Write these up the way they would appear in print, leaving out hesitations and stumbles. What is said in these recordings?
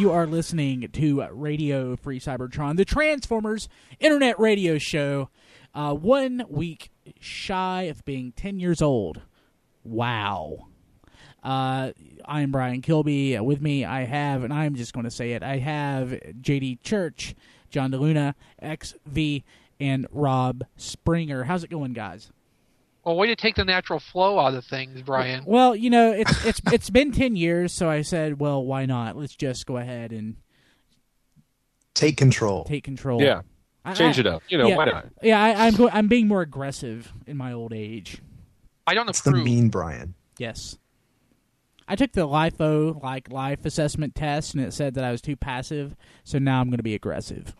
You are listening to Radio Free Cybertron, the Transformers Internet Radio Show. 1 week shy of being 10 years old. Wow. I'm Brian Kilby. With me, I have, and I'm just going to say it, I have JD Church, John DeLuna, XV, and Rob Springer. How's it going, guys? Well, way to take the natural flow out of things, Brian. Well, you know, it's been 10 years, so I said, well, why not? Let's just go ahead and take control. Yeah. Change it up. You know, yeah, why not? Yeah, I'm being more aggressive in my old age. I don't It's approve. the mean Brian. Yes. I took the LIFO, life assessment test, and it said that I was too passive, so now I'm going to be aggressive.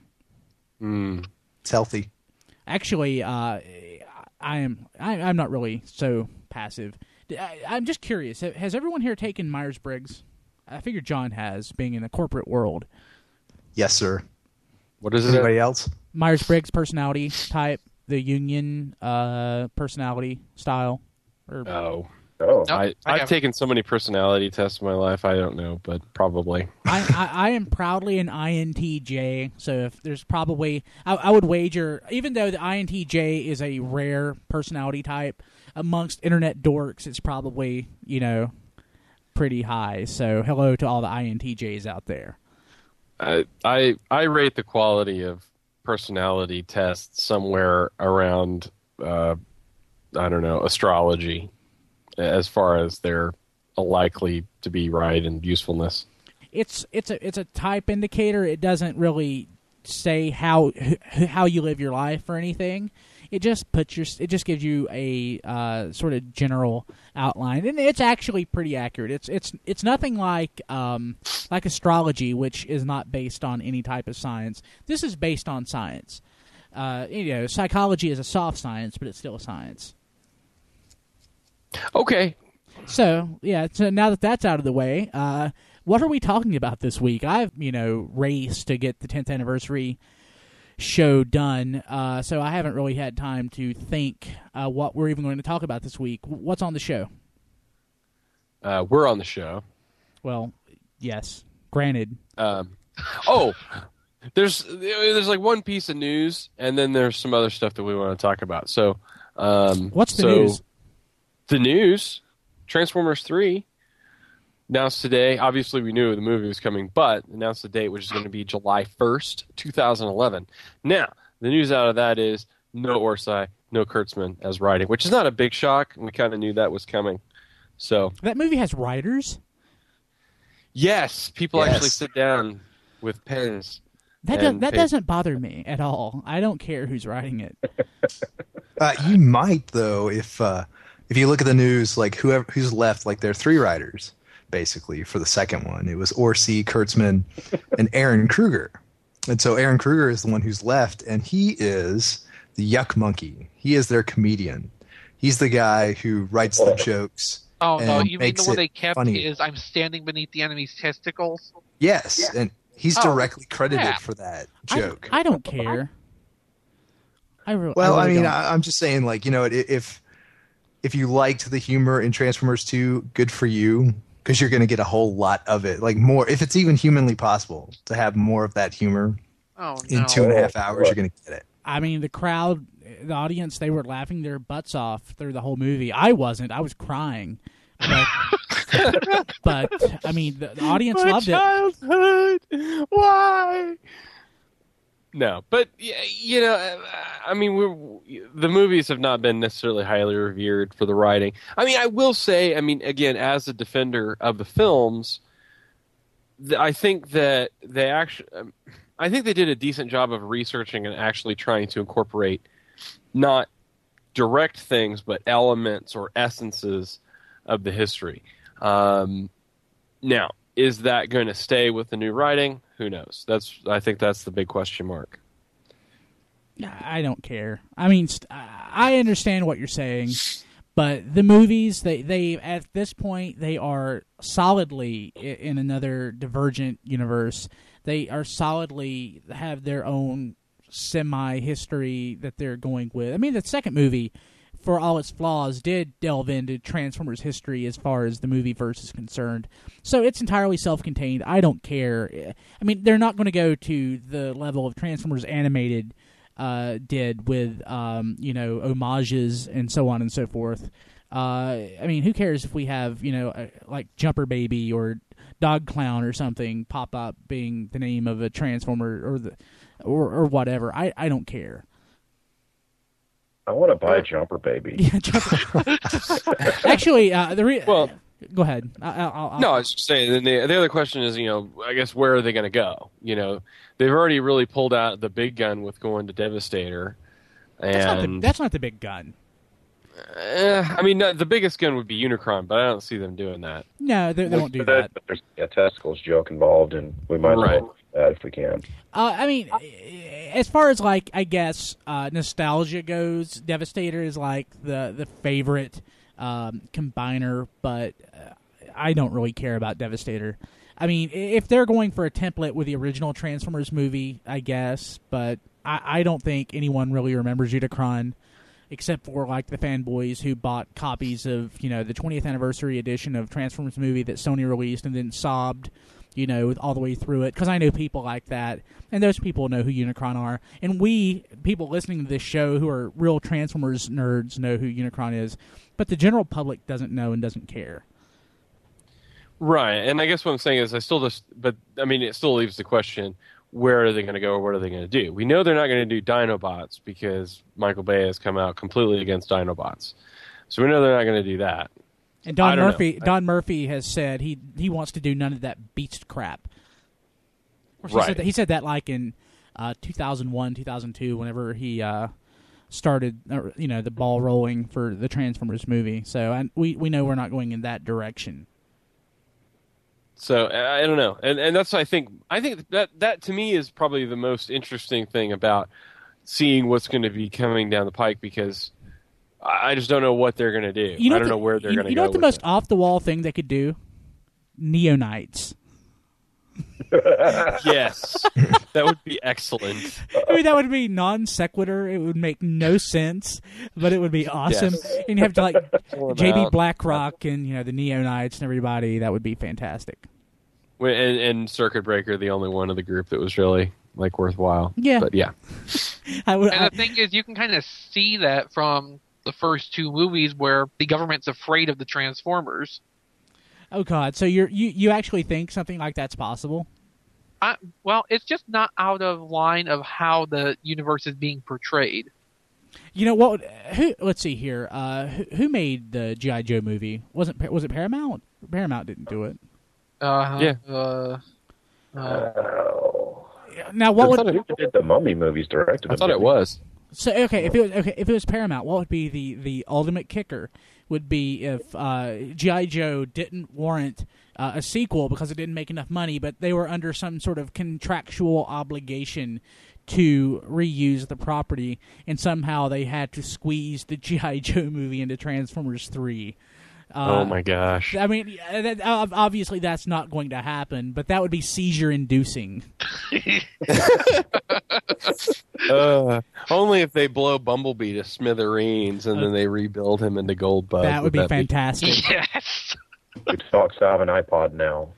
It's healthy. Actually, I'm not really so passive. I'm just curious. Has everyone here taken Myers-Briggs? I figure John has, being in the corporate world. Yes, sir. What is it? Anybody else? Myers-Briggs personality type, the Union personality style. Oh. Nope, I've haven't. taken so many personality tests in my life, I don't know, but probably. I am proudly an INTJ, so if there's probably... I would wager, even though the INTJ is a rare personality type, amongst internet dorks, it's probably, pretty high. So hello to all the INTJs out there. I rate the quality of personality tests somewhere around, astrology, as far as they're likely to be right and usefulness. It's a type indicator. It doesn't really say how you live your life or anything. It just gives you a sort of general outline, and it's actually pretty accurate. It's nothing like astrology, which is not based on any type of science. This is based on science. Psychology is a soft science, but it's still a science. Okay. So now that that's out of the way, what are we talking about this week? I've raced to get the 10th anniversary show done, so I haven't really had time to think what we're even going to talk about this week. What's on the show? We're on the show. Well, yes, granted. There's like one piece of news, and then there's some other stuff that we want to talk about. So, what's the news? The news, Transformers 3 announced today. Obviously, we knew the movie was coming, but announced the date, which is going to be July 1st, 2011. Now, the news out of that is no Orsai, no Kurtzman as writing, which is not a big shock. We kind of knew that was coming. So that movie has writers? Yes, people actually sit down with pens. That doesn't bother me at all. I don't care who's writing it. You might, though, if you look at the news, like who's left, like there are 3 writers, basically, for the second one. It was Orsi, Kurtzman, and Aaron Kruger. And so Aaron Kruger is the one who's left, and he is the Yuck Monkey. He is their comedian. He's the guy who writes the jokes. Oh, no, you mean makes the one it they kept funny. is I'm standing beneath the enemy's testicles? Yes, and he's directly credited yeah. for that joke. I don't care. I'm just saying, like, if you liked the humor in Transformers 2, good for you, because you're going to get a whole lot of it. Like more, if it's even humanly possible to have more of that humor in 2.5 hours, you're going to get it. I mean, the crowd, the audience, they were laughing their butts off through the whole movie. I wasn't. I was crying. But I mean, the audience loved it. Childhood. Why? No, but I mean, the movies have not been necessarily highly revered for the writing. I mean, I will say, again, as a defender of the films, I think that I think they did a decent job of researching and actually trying to incorporate not direct things, but elements or essences of the history. Now, is that going to stay with the new writing? Who knows? I think that's the big question mark. I don't care. I mean, I understand what you're saying, but the movies, they at this point, they are solidly in another Divergent universe. They are solidly have their own semi-history that they're going with. I mean, the second movie for all its flaws, did delve into Transformers history as far as the movie verse is concerned. So it's entirely self-contained. I don't care. I mean, they're not going to go to the level of Transformers Animated did with, homages and so on and so forth. I mean, who cares if we have, like Jumper Baby or Dog Clown or something pop up being the name of a Transformer or whatever. I don't care. I want to buy Jumper Baby. Yeah, Jumper. Actually, go ahead. I'll No, I was just saying. The other question is, I guess where are they going to go? They've already really pulled out the big gun with going to Devastator, and that's not the big gun. I mean, the biggest gun would be Unicron, but I don't see them doing that. No, they won't do that. But there's a testicles joke involved, and we might as well do that if we can. I mean, as far as like I guess nostalgia goes, Devastator is like the favorite combiner, but I don't really care about Devastator. I mean, if they're going for a template with the original Transformers movie, I guess, but I don't think anyone really remembers Unicron, except for like the fanboys who bought copies of the 20th anniversary edition of Transformers movie that Sony released and then sobbed all the way through it, because I know people like that, and those people know who Unicron are, and we, people listening to this show who are real Transformers nerds, know who Unicron is, but the general public doesn't know and doesn't care. Right, and I guess what I'm saying is it still leaves the question, where are they going to go or what are they going to do? We know they're not going to do Dinobots because Michael Bay has come out completely against Dinobots. So we know they're not going to do that. And Don Murphy has said he wants to do none of that beast crap. Of course, he said that like in 2001, 2002, whenever he started the ball rolling for the Transformers movie. So we know we're not going in that direction. So I don't know, and that's I think that to me is probably the most interesting thing about seeing what's going to be coming down the pike, because I just don't know what they're going to do. I don't know where they're going to go. You know what the most off the wall thing they could do? Neonites. Yes, that would be excellent. I mean, that would be non sequitur. It would make no sense, but it would be awesome. Yes. And you have to like JB Blackrock and the Neonites and everybody. That would be fantastic. And Circuit Breaker, the only one of the group that was really like worthwhile. Yeah, but yeah. And the thing is, you can kind of see that from the first two movies where the government's afraid of the Transformers. Oh God! So you actually think something like that's possible? Well, it's just not out of line of how the universe is being portrayed. You know what? Let's see here. Who made the G.I. Joe movie? Was it Paramount? Paramount didn't do it. Now, what who did the Mummy movies directed? I thought it was. So if it was Paramount, what would be the ultimate kicker? Would be if G.I. Joe didn't warrant a sequel because it didn't make enough money, but they were under some sort of contractual obligation to reuse the property, and somehow they had to squeeze the G.I. Joe movie into Transformers 3. Oh my gosh! I mean, obviously that's not going to happen, but that would be seizure-inducing. Only if they blow Bumblebee to smithereens and then they rebuild him into Goldbug. That would be fantastic. Yes. It talks out of an iPod now.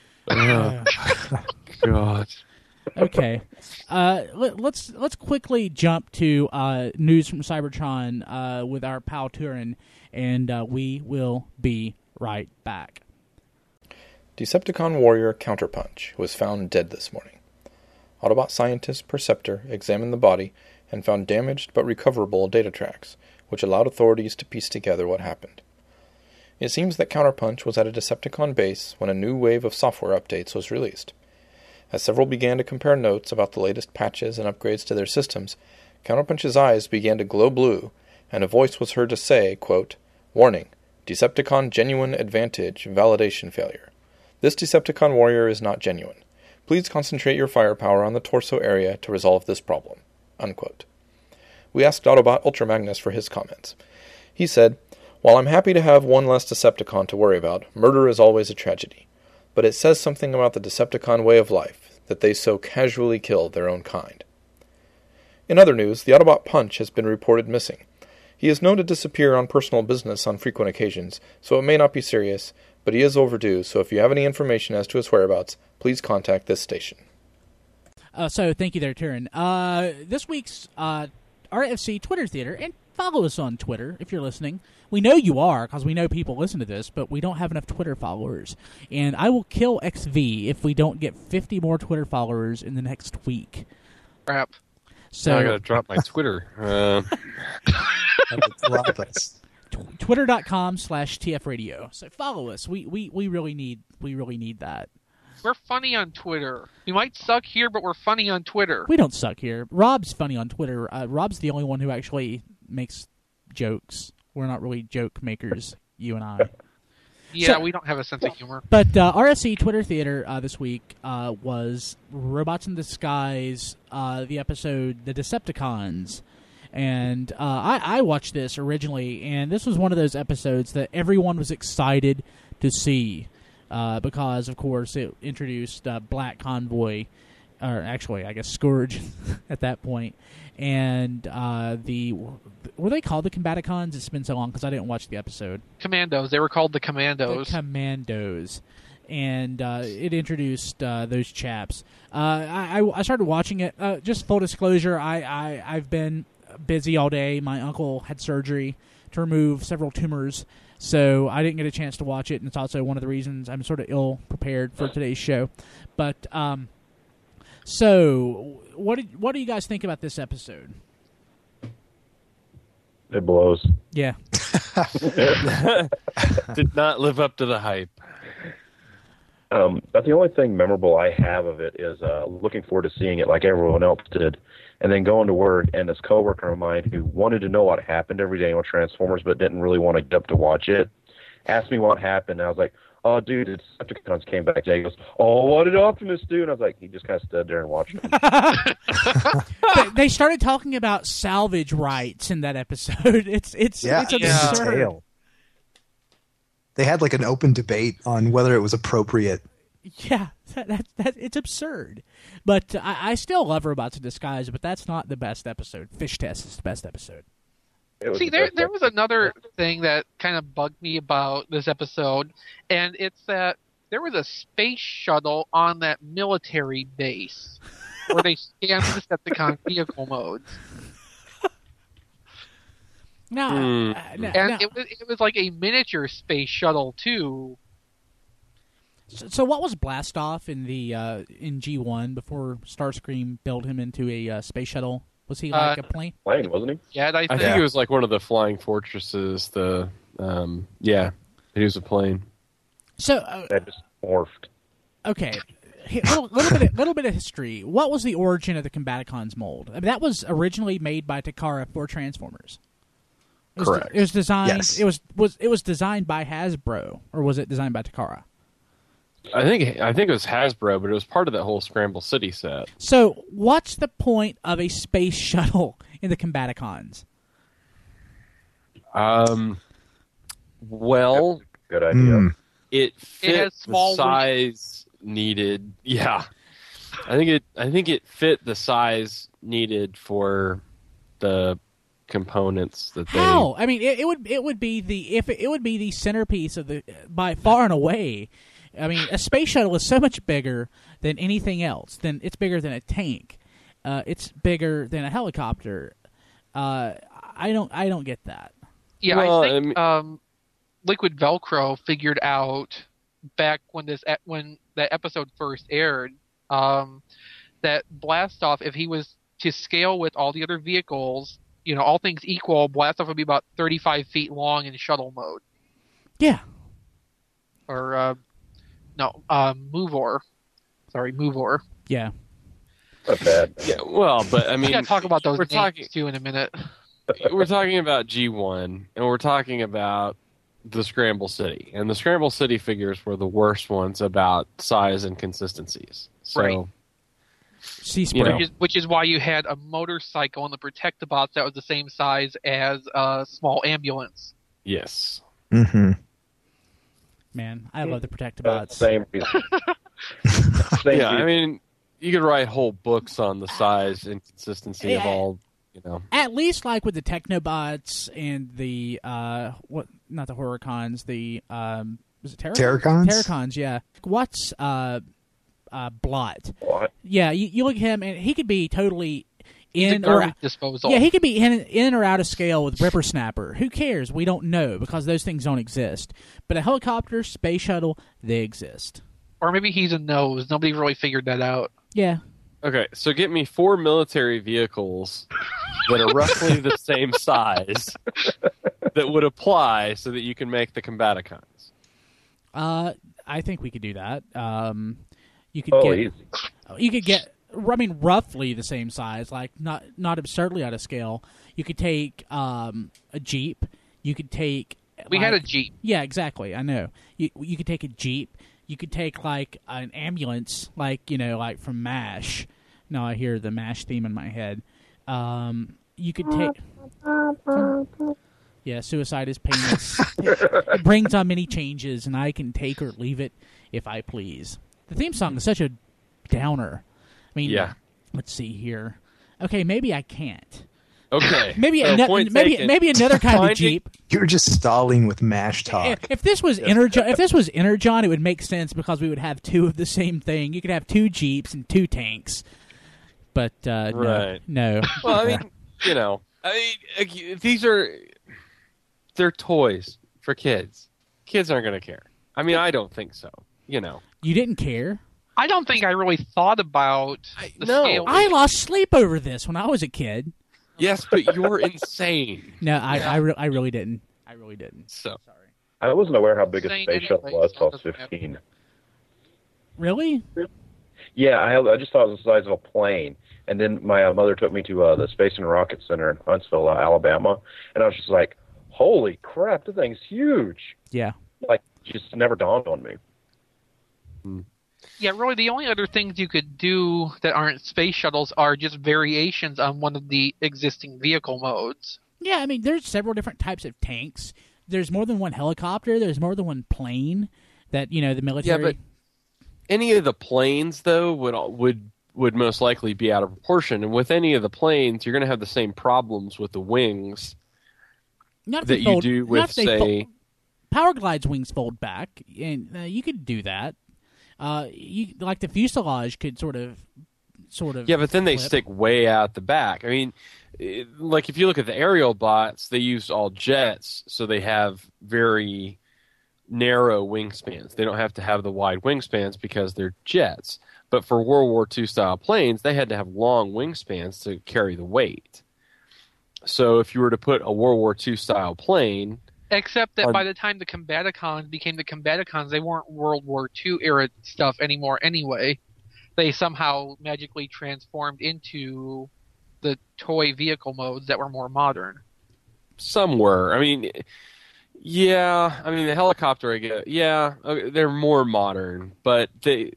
God. Okay, let's quickly jump to news from Cybertron with our pal Turin, and we will be right back. Decepticon warrior Counterpunch was found dead this morning. Autobot scientist Perceptor examined the body and found damaged but recoverable data tracks, which allowed authorities to piece together what happened. It seems that Counterpunch was at a Decepticon base when a new wave of software updates was released. As several began to compare notes about the latest patches and upgrades to their systems, Counterpunch's eyes began to glow blue, and a voice was heard to say, quote, "Warning, Decepticon genuine advantage validation failure. This Decepticon warrior is not genuine. Please concentrate your firepower on the torso area to resolve this problem." Unquote. We asked Autobot Ultramagnus for his comments. He said, "While I'm happy to have one less Decepticon to worry about, murder is always a tragedy. But it says something about the Decepticon way of life, that they so casually kill their own kind." In other news, the Autobot Punch has been reported missing. He is known to disappear on personal business on frequent occasions, so it may not be serious, but he is overdue, so if you have any information as to his whereabouts, please contact this station. So thank you there, Taryn. This week's RFC Twitter Theater, and follow us on Twitter if you're listening. We know you are, because we know people listen to this, but we don't have enough Twitter followers. And I will kill XV if we don't get 50 more Twitter followers in the next week. Crap. So Now I got to drop my Twitter. Twitter.com/TF Radio. So follow us. We really need that. We're funny on Twitter. We might suck here, but we're funny on Twitter. We don't suck here. Rob's funny on Twitter. Rob's the only one who actually makes jokes. We're not really joke makers, you and I. Yeah, So- we don't have a sense of humor. But RSC Twitter Theater this week was Robots in Disguise, the episode The Decepticons. And I watched this originally, and this was one of those episodes that everyone was excited to see because, of course, it introduced Black Convoy, or actually, I guess, Scourge at that point. And were they called the Combaticons? It's been so long because I didn't watch the episode. Commandos. They were called the Commandos. The Commandos. And it introduced those chaps. I started watching it. Just full disclosure, I've been busy all day. My uncle had surgery to remove several tumors, so I didn't get a chance to watch it, and it's also one of the reasons I'm sort of ill-prepared for today's show. But, so, what do you guys think about this episode? It blows. Yeah. Did not live up to the hype. But the only thing memorable I have of it is looking forward to seeing it like everyone else did, and then going to work, and this coworker of mine who wanted to know what happened every day on Transformers but didn't really want to get up to watch it, asked me what happened, and I was like, oh, dude, the Decepticons came back today. He goes, oh, what did Optimus do? And I was like, he just kind of stood there and watched him. They started talking about salvage rights in that episode. It's absurd. Detail. They had like an open debate on whether it was appropriate. Yeah, that it's absurd. But I still love Robots in Disguise, but that's not the best episode. Fish Test is the best episode. See, there was another thing that kind of bugged me about this episode, and it's that there was a space shuttle on that military base where they scanned the Decepticon vehicle modes. No, And it was like a miniature space shuttle, too. So what was Blastoff in the in G1 before Starscream built him into a space shuttle? Was he like a plane? Plane, wasn't he? Yeah, I think it was like one of the flying fortresses. He was a plane. So That just morphed. okay, little bit of history. What was the origin of the Combaticons mold? I mean, that was originally made by Takara for Transformers. Correct. It was designed. Yes. It was designed by Hasbro, or was it designed by Takara? I think it was Hasbro, but it was part of that whole Scramble City set. So, what's the point of a space shuttle in the Combaticons? Well, Good idea. it fit has small the size needed. Yeah, I think it fit the size needed for the components that they. How? I mean, it would be the centerpiece of the by far and away. I mean, a space shuttle is so much bigger than anything else. It's bigger than a tank. It's bigger than a helicopter. I don't get that. Yeah, Well, I think Liquid Velcro figured out back when that episode first aired that Blastoff, if he was to scale with all the other vehicles, all things equal, Blastoff would be about 35 feet long in shuttle mode. Yeah. Or Movor. Sorry, Movor. Yeah. Not bad. Yeah, well, but I We mean, gotta talk about those we're names talking. too in a minute. We're talking about G1, and we're talking about the Scramble City, and the Scramble City figures were the worst ones about size and consistencies. So, Right. Sea You spray. know. Which is why you had a motorcycle in the Protectobots that was the same size as a small ambulance. yes. Mm-hmm. Man, I love the Protectobots. Same reason. Same Yeah, I reason. mean, you could write whole books on the size and consistency of Yeah. all You know, At least like with the Technobots and the not the Horicons, the was it Terracons? Terracons, yeah. What's Blot? What? Yeah, you look at him and he could be totally He's a in or garbage disposal. yeah, he could be in or out of scale with Whippersnapper. Who cares? We don't know because those things don't exist. But a helicopter, space shuttle, they exist. Or maybe he's a nose. Nobody really figured that out. Yeah. okay, so get me 4 military vehicles that are roughly the same size that would apply so that you can make the Combaticons. I think we could do that. You could Oh, get easy. you could get I mean roughly the same size, like not absurdly out of scale. You could take a Jeep. You could take We had a Jeep. Yeah, exactly. I know. You could take a Jeep. You could take like an ambulance, like like from MASH. No, I hear the MASH theme in my head. You could take. Yeah, suicide is painless. It brings on many changes, and I can take or leave it if I please. The theme song is such a downer. I mean, Yeah. let's see here. Okay, maybe I can't. Okay. Maybe so point taken. maybe another kind of Finding- Jeep. You're just stalling with MASH talk. If this was Energon, it would make sense because we would have two of the same thing. You could have 2 Jeeps and 2 tanks. But Right. no. Well, I mean, they're toys for kids. Kids aren't going to care. I mean, I don't think so. You You didn't care? I don't think I really thought about the no. scale. I lost sleep over this when I was a kid. Yes, but you're insane. No, I really didn't. I really didn't. So Sorry. I wasn't aware how big a Saying space shuttle anyway, was so till I it was doesn't matter. 15. Really? Yeah, I just thought it was the size of a plane. And then my mother took me to the Space and Rocket Center in Huntsville, Alabama, and I was just like, holy crap, this thing's huge. Yeah. Like, just never dawned on me. Yeah, really, the only other things you could do that aren't space shuttles are just variations on one of the existing vehicle modes. Yeah, I mean, there's several different types of tanks. There's more than one helicopter. There's more than one plane that, the military... yeah, but any of the planes though would most likely be out of proportion, and with any of the planes, you're going to have the same problems with the wings Not if that they you fold- do not with, if they say. Power Glide's wings fold back, and you could do that. Like the fuselage could sort of. Yeah, but then they flip. stick way out the back. I mean, like if you look at the aerial bots, they use all jets, so they have very narrow wingspans. They don't have to have the wide wingspans because they're jets. But for World War II style planes, they had to have long wingspans to carry the weight. So if you were to put a World War II style plane, Except that by the time the Combaticons became the Combaticons, they weren't World War II era stuff anymore anyway. They somehow magically transformed into the toy vehicle modes that were more modern. some were. I mean, yeah. I mean, the helicopter, I guess. Yeah, they're more modern, but they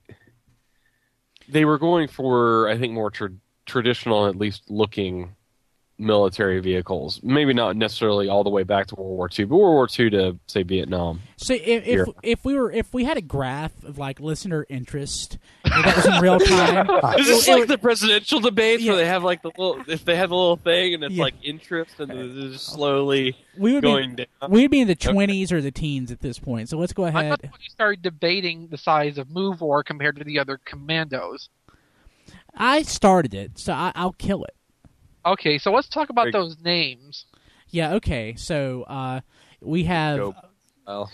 were going for, I think, more traditional, at least looking military vehicles. Maybe not necessarily all the way back to World War II, but World War II to say Vietnam. So if we had a graph of like listener interest that was in real time, Is this like the presidential debates where Yeah. they have like the little, if they have the little thing and it's Yeah. like interest and it's just slowly we would going be down? we'd be in the 20s or the teens at this point. So let's go I ahead. thought when you started debating the size of Move War compared to the other commandos. I started it, so I'll kill it. Okay, so let's talk about Very- those names. Yeah. Okay. So we have. Go. Well,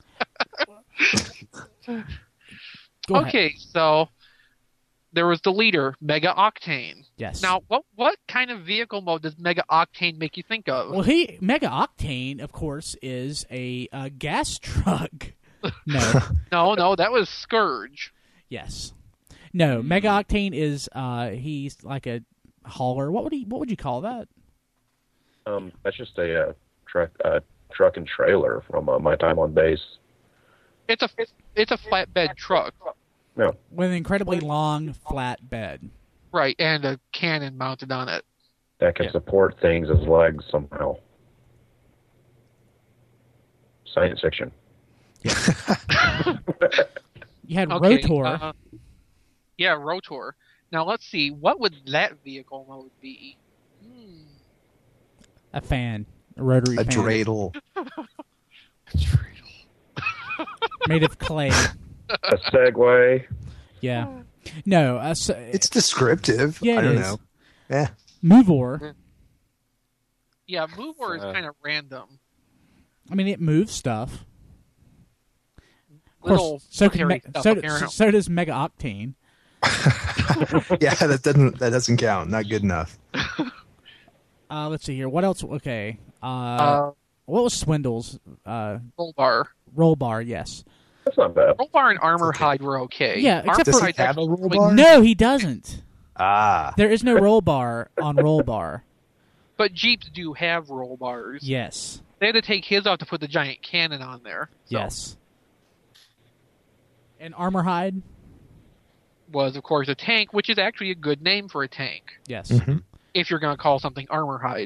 Go ahead. Okay, so there was the leader, Mega Octane. Yes. Now, what kind of vehicle mode does Mega Octane make you think of? Well, Mega Octane, of course, is a gas truck. No. No, that was Scourge. Yes. No. Mega Octane is he's like a hauler. What would you call that? That's just a truck and trailer from my time on base. It's a flatbed truck, No, With an incredibly long flat bed. right, and a cannon mounted on it. that can Yeah. support things as legs somehow. Science fiction. You had Okay, Rotor. Yeah, Rotor. Now let's see, what would that vehicle mode be? A fan. A rotary A fan. dreidel. Made of clay. A Segway. Yeah. No. It's descriptive. Yeah, I don't is. know. Yeah. Movor. Yeah, Movor is kind of random. I mean, it moves stuff. Of Little course, so, military stuff, so apparently. does Mega Octane. Yeah, that doesn't count. Not good enough. Let's see here. What else? Okay. What was Swindle's Rollbar. roll bar? Yes. That's not bad. Rollbar and Armorhide were okay. Yeah, except Does for he have a roll actually- bar? no, he doesn't. Ah. There is no roll bar on roll bar. But Jeeps do have roll bars. Yes. They had to take his off to put the giant cannon on there. So Yes. And Armorhide? was, of course, a tank, which is actually a good name for a tank. Yes. If you're going to call something Armorhide.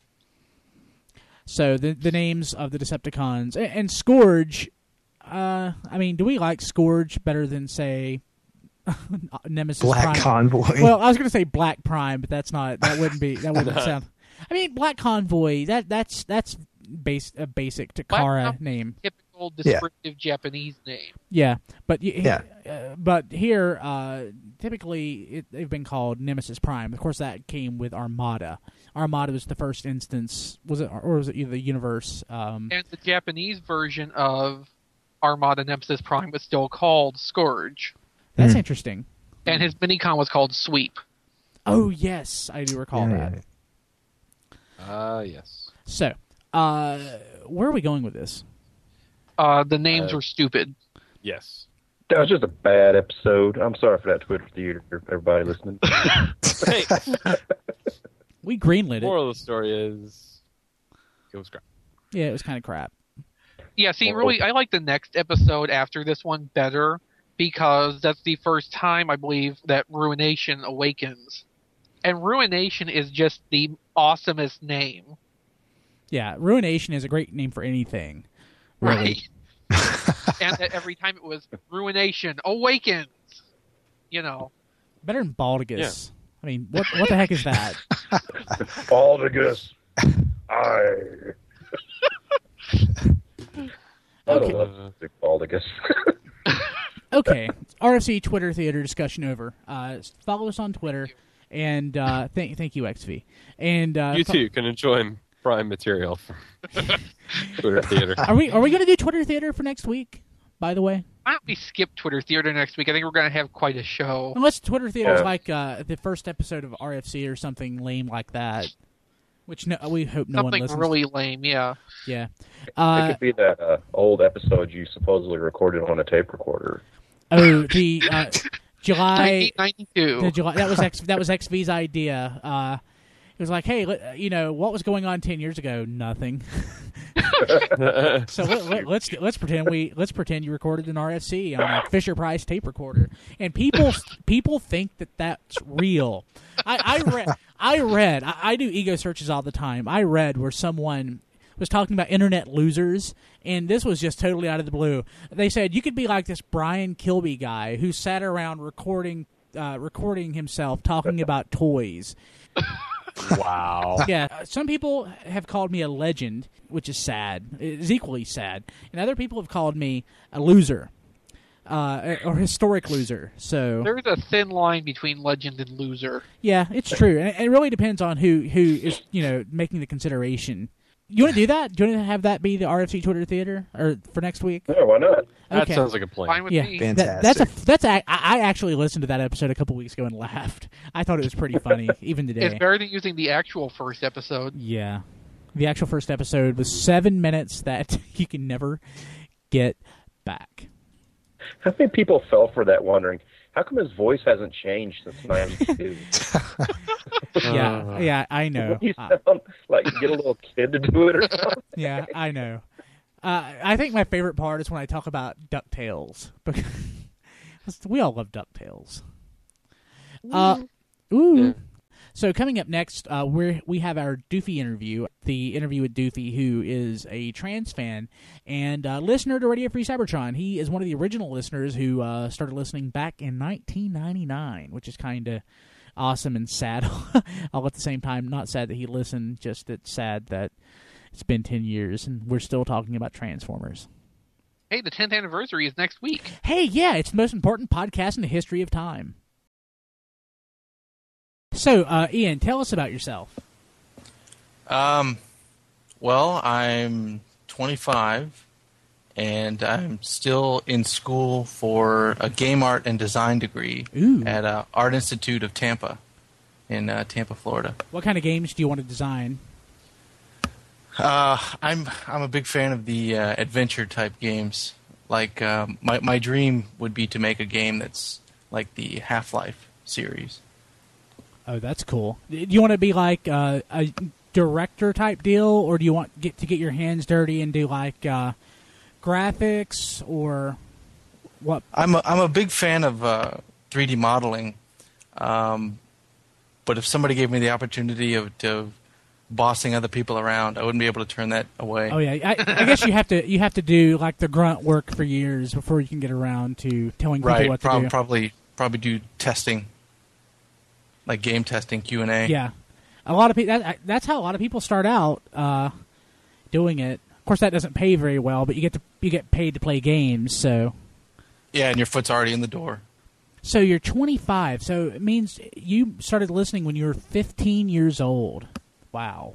So the names of the Decepticons and Scourge. I mean, do we like Scourge better than say Nemesis Black Prime? Convoy. Well, I was going to say Black Prime, but that's not. That wouldn't be. That wouldn't sound. I mean, Black Convoy. That's a basic Takara Convoy. name. Typical descriptive Japanese name. Yeah, but Yeah. But here, typically they've been called Nemesis Prime. Of course, that came with Armada. Armada was the first instance. Was it, or was it the universe? And the Japanese version of Armada Nemesis Prime was still called Scourge. That's interesting. And his minicon was called Sweep. Oh yes, I do recall Yeah. that. Yes. So, where are we going with this? The names were stupid. Yes. That was just a bad episode. I'm sorry for that Twitter theater, everybody listening. Hey, We greenlit it. moral of the story is it was great. Yeah, it was kind of crap. Yeah, see, really, I like the next episode after this one better because that's the first time, I believe, that Ruination awakens. And Ruination is just the awesomest name. Yeah, Ruination is a great name for anything. Really. Right. And that every time it was Ruination awakens. You know. Better than Baldigus. I mean, what the heck is that? Baldigus. I Okay. love Baldigus. Okay, RFC Twitter Theater discussion over. Follow us on Twitter, and thank you, XV. And You too can enjoy Prime material from Twitter Theater. Are we going to do Twitter Theater for next week? By the way, Why don't we skip Twitter Theater next week? I think we're going to have quite a show. unless Twitter Theater is Yeah. like the first episode of RFC or something lame like that, which we hope no one Something listens. really lame, yeah. Yeah. It could be that old episode you supposedly recorded on a tape recorder. Oh, the July. 1992. The July that was XV's idea. It was like, hey, what was going on 10 years ago? Nothing. So let's pretend you recorded an RFC on a Fisher Price tape recorder, and people think that's real. I read. I do ego searches all the time. I read where someone was talking about internet losers, and this was just totally out of the blue. They said you could be like this Brian Kilby guy who sat around recording himself talking about toys. Wow. Yeah, some people have called me a legend, which is sad. It is equally sad. And other people have called me a loser, or historic loser. So There's a thin line between legend and loser. yeah, it's true. And it really depends on who is making the consideration. You want to do that? Do you want to have that be the RFC Twitter Theater or for next week? Yeah, why not? That Okay. sounds like a plan. Fine with Yeah, me. Fantastic. I actually listened to that episode a couple weeks ago and laughed. I thought it was pretty funny, even today. It's better than using the actual first episode. Yeah. The actual first episode was 7 minutes that you can never get back. How many people fell for that wondering, how come his voice hasn't changed since 92? Yeah, I know. You sound like you get a little kid to do it or something. Yeah, I know. I think my favorite part is when I talk about DuckTales. Because we all love DuckTales. Ooh. Yeah. So coming up next, we have our Doofy interview, the interview with Doofy, who is a trans fan and listener to Radio Free Cybertron. He is one of the original listeners who started listening back in 1999, which is kind of awesome and sad all at the same time. Not sad that he listened, just it's sad that it's been 10 years and we're still talking about Transformers. Hey, the 10th anniversary is next week. Hey, yeah, it's the most important podcast in the history of time. So, Ian, tell us about yourself. Well, I'm 25, and I'm still in school for a game art and design degree at Art Institute of Tampa in Tampa, Florida. What kind of games do you want to design? I'm a big fan of the adventure type games. Like my dream would be to make a game that's like the Half-Life series. Oh, that's cool. Do you want to be like a director type deal, or do you want to get your hands dirty and do like graphics or what? I'm a big fan of 3D modeling, but if somebody gave me the opportunity of bossing other people around, I wouldn't be able to turn that away. Oh yeah, I guess you have to do like the grunt work for years before you can get around to telling people what to do. Probably do testing, like game testing, Q&A. Yeah. A lot of people. That's how a lot of people start out doing it. Of course, that doesn't pay very well, but you get paid to play games. So yeah, and your foot's already in the door. So you're 25. So it means you started listening when you were 15 years old. Wow.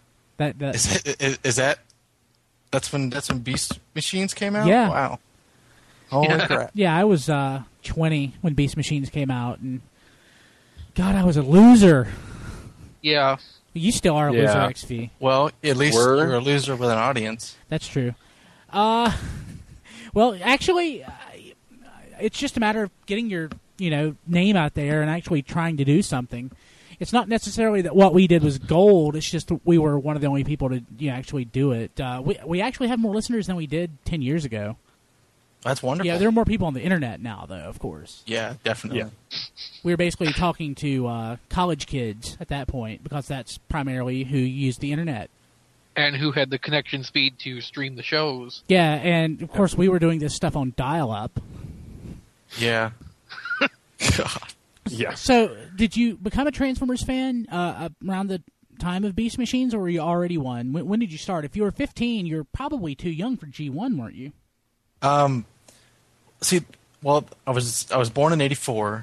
That's when Beast Machines came out? Yeah. Wow. Holy crap. Yeah, I was 20 when Beast Machines came out, and God, I was a loser. Yeah. You still are a loser, XV. Well, at least you're a loser with an audience. That's true. Well, actually, it's just a matter of getting your name out there and actually trying to do something. It's not necessarily that what we did was gold. It's just we were one of the only people to actually do it. We actually have more listeners than we did 10 years ago. That's wonderful. Yeah, there are more people on the internet now, though, of course. Yeah, definitely. Yeah. We were basically talking to college kids at that point because that's primarily who used the internet. And who had the connection speed to stream the shows. Yeah, and of course we were doing this stuff on dial-up. Yeah. God. Yeah. So, did you become a Transformers fan around the time of Beast Machines, or were you already one? When did you start? If you were 15, you're probably too young for G1, weren't you? See, well, I was born in '84,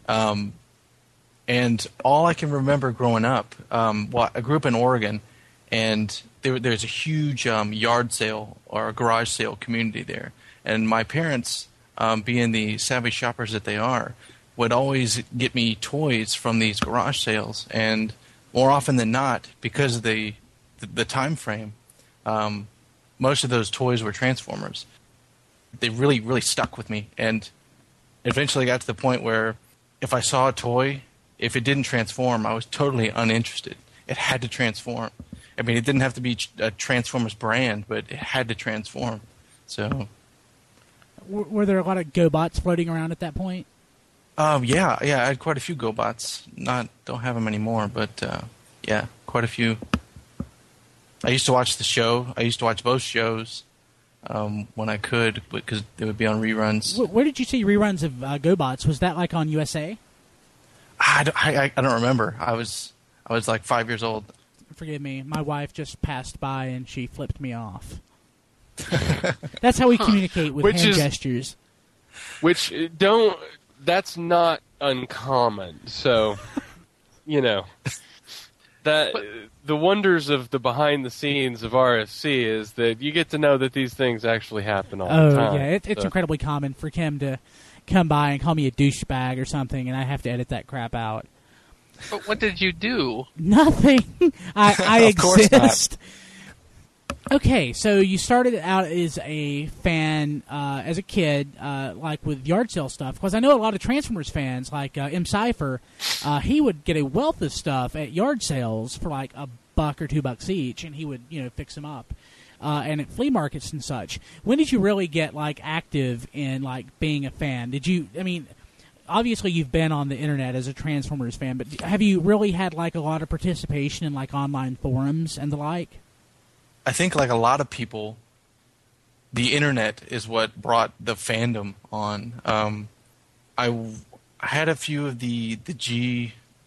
and all I can remember growing up, I grew up in Oregon, and there's a huge yard sale or a garage sale community there, and my parents, being the savvy shoppers that they are, would always get me toys from these garage sales, and more often than not, because of the time frame, most of those toys were Transformers. They really, really stuck with me, and eventually got to the point where if I saw a toy, if it didn't transform, I was totally uninterested. It had to transform. I mean, it didn't have to be a Transformers brand, but it had to transform. So, were there a lot of GoBots floating around at that point? Yeah, I had quite a few GoBots. Don't have them anymore, but yeah, quite a few. I used to watch the show. I used to watch both shows when I could, because they would be on reruns. Where did you see reruns of GoBots? Was that like on USA? I don't remember. I was like 5 years old. Forgive me. My wife just passed by and she flipped me off. That's how we communicate with hand gestures. That's not uncommon. So, that the wonders of the behind the scenes of RFC is that you get to know that these things actually happen all the time. Oh, yeah. It's incredibly common for Kim to come by and call me a douchebag or something, and I have to edit that crap out. But what did you do? Nothing. I Of course exist. Okay, so you started out as a fan as a kid, like with yard sale stuff, because I know a lot of Transformers fans, like M. Cypher, he would get a wealth of stuff at yard sales for like $1 or $2 each, and he would, fix them up. And at flea markets and such. When did you really get like active in like being a fan? Obviously you've been on the internet as a Transformers fan, but have you really had like a lot of participation in like online forums and the like? I think like a lot of people, the internet is what brought the fandom on. I had a few of the G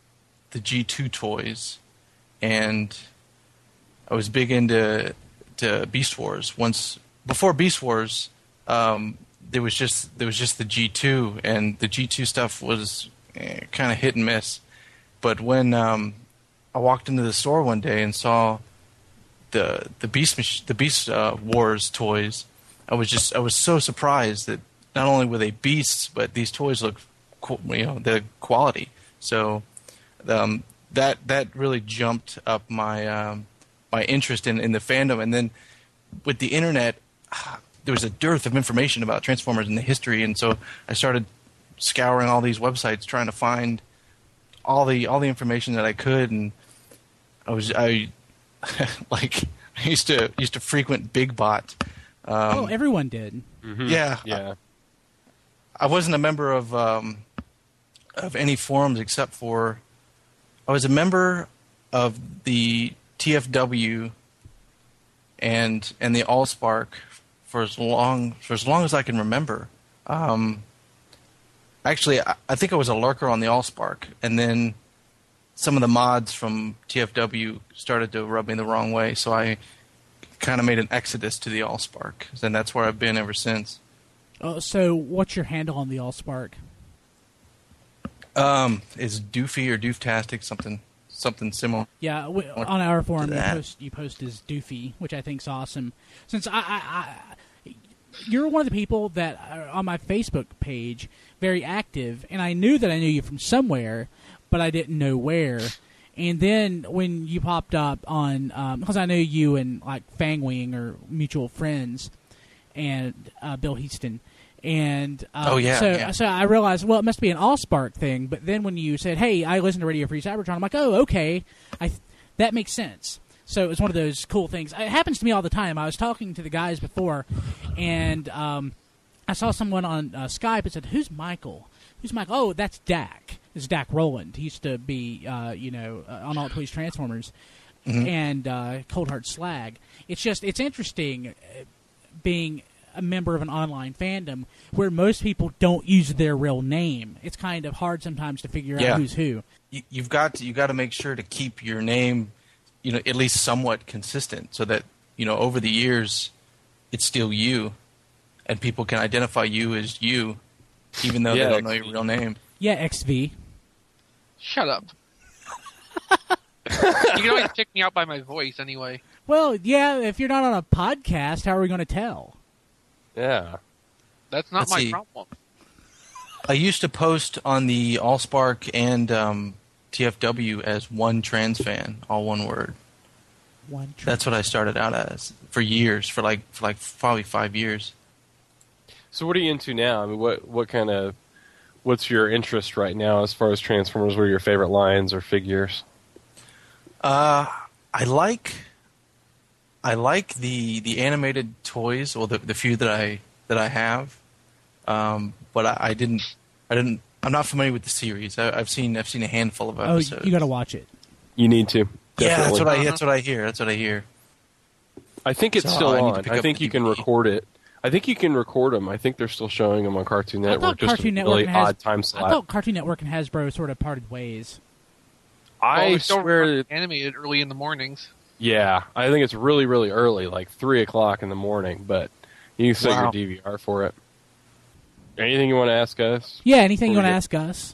the G2 toys, and I was big into Beast Wars. Once before Beast Wars, there was just the G2, and the G2 stuff was kind of hit and miss. But when I walked into the store one day and saw the Beast Wars toys, I was so surprised that not only were they beasts, but these toys looked the quality. So that really jumped up my my interest in the fandom. And then with the internet, there was a dearth of information about Transformers and the history, and so I started scouring all these websites trying to find all the information that I could. And I used to frequent BigBot. Everyone did. Mm-hmm. Yeah. I wasn't a member of any forums except for I was a member of the TFW and the AllSpark for as long as I can remember. Actually, I think I was a lurker on the AllSpark, and then some of the mods from TFW started to rub me the wrong way, so I kind of made an exodus to the AllSpark, and that's where I've been ever since. So what's your handle on the AllSpark? Is Doofy or Dooftastic, something similar. Yeah, on our forum you post as Doofy, which I think's awesome. Since you're one of the people that are on my Facebook page, very active, and I knew that I knew you from somewhere, but I didn't know where. And then when you popped up on, because I knew you and like Fangwing are mutual friends, and Bill Heaston. And so I realized, well, it must be an AllSpark thing. But then when you said, "Hey, I listen to Radio Free Cybertron," I'm like, "Oh, okay, that makes sense." So it was one of those cool things. It happens to me all the time. I was talking to the guys before, and I saw someone on Skype and said, "Who's Michael? Who's Michael?" "Oh, that's Dak. It's Dak Rowland. He used to be, on All Toys Transformers and Cold Heart Slag." It's interesting being a member of an online fandom where most people don't use their real name. It's kind of hard sometimes to figure out who's who. You've got to make sure to keep your name, at least somewhat consistent, so that over the years it's still you, and people can identify you as you, even though they don't know your real name. Yeah, XV. Shut up. You can always pick me out by my voice anyway. Well, yeah, if you're not on a podcast, how are we going to tell? Yeah. That's not my problem. I used to post on the AllSpark and TFW as one trans fan, all one word. That's what I started out as for years, for like probably 5 years. So what are you into now? I mean, what's your interest right now as far as Transformers? What are your favorite lines or figures? I like the animated toys, or the few that I have, but I'm not familiar with the series. I've seen a handful of episodes. Oh, you got to watch it. You need to. Definitely. Yeah, that's what I hear. I think it's still on. I think you can record it. I think you can record them. I think they're still showing them on Cartoon Network. Just a really odd time slot. I thought Cartoon Network and Hasbro sort of parted ways. I swear, animated early in the mornings. Yeah, I think it's really, really early, like 3 o'clock in the morning. But you can set your DVR for it. Anything you want to ask us? Yeah, anything you want to ask us?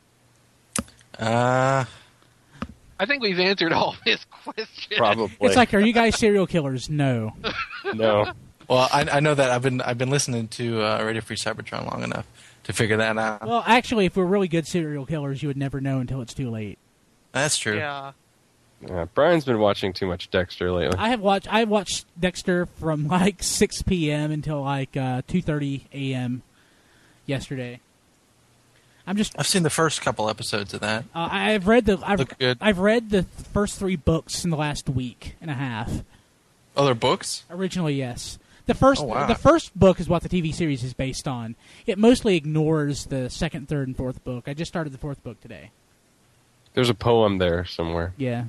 I think we've answered all his questions. Probably. It's like, are you guys serial killers? No. No. Well, I know that I've been listening to Radio Free Cybertron long enough to figure that out. Well, actually, if we're really good serial killers, you would never know until it's too late. That's true. Yeah. Yeah, Brian's been watching too much Dexter lately. I watched Dexter from like 6 p.m. until like 2:30 a.m. yesterday. I've seen the first couple episodes of that. I've read the first 3 books in the last week and a half. Oh, they're books? Originally, yes. The first book is what the TV series is based on. It mostly ignores the second, third, and fourth book. I just started the 4th book today. There's a poem there somewhere. Yeah.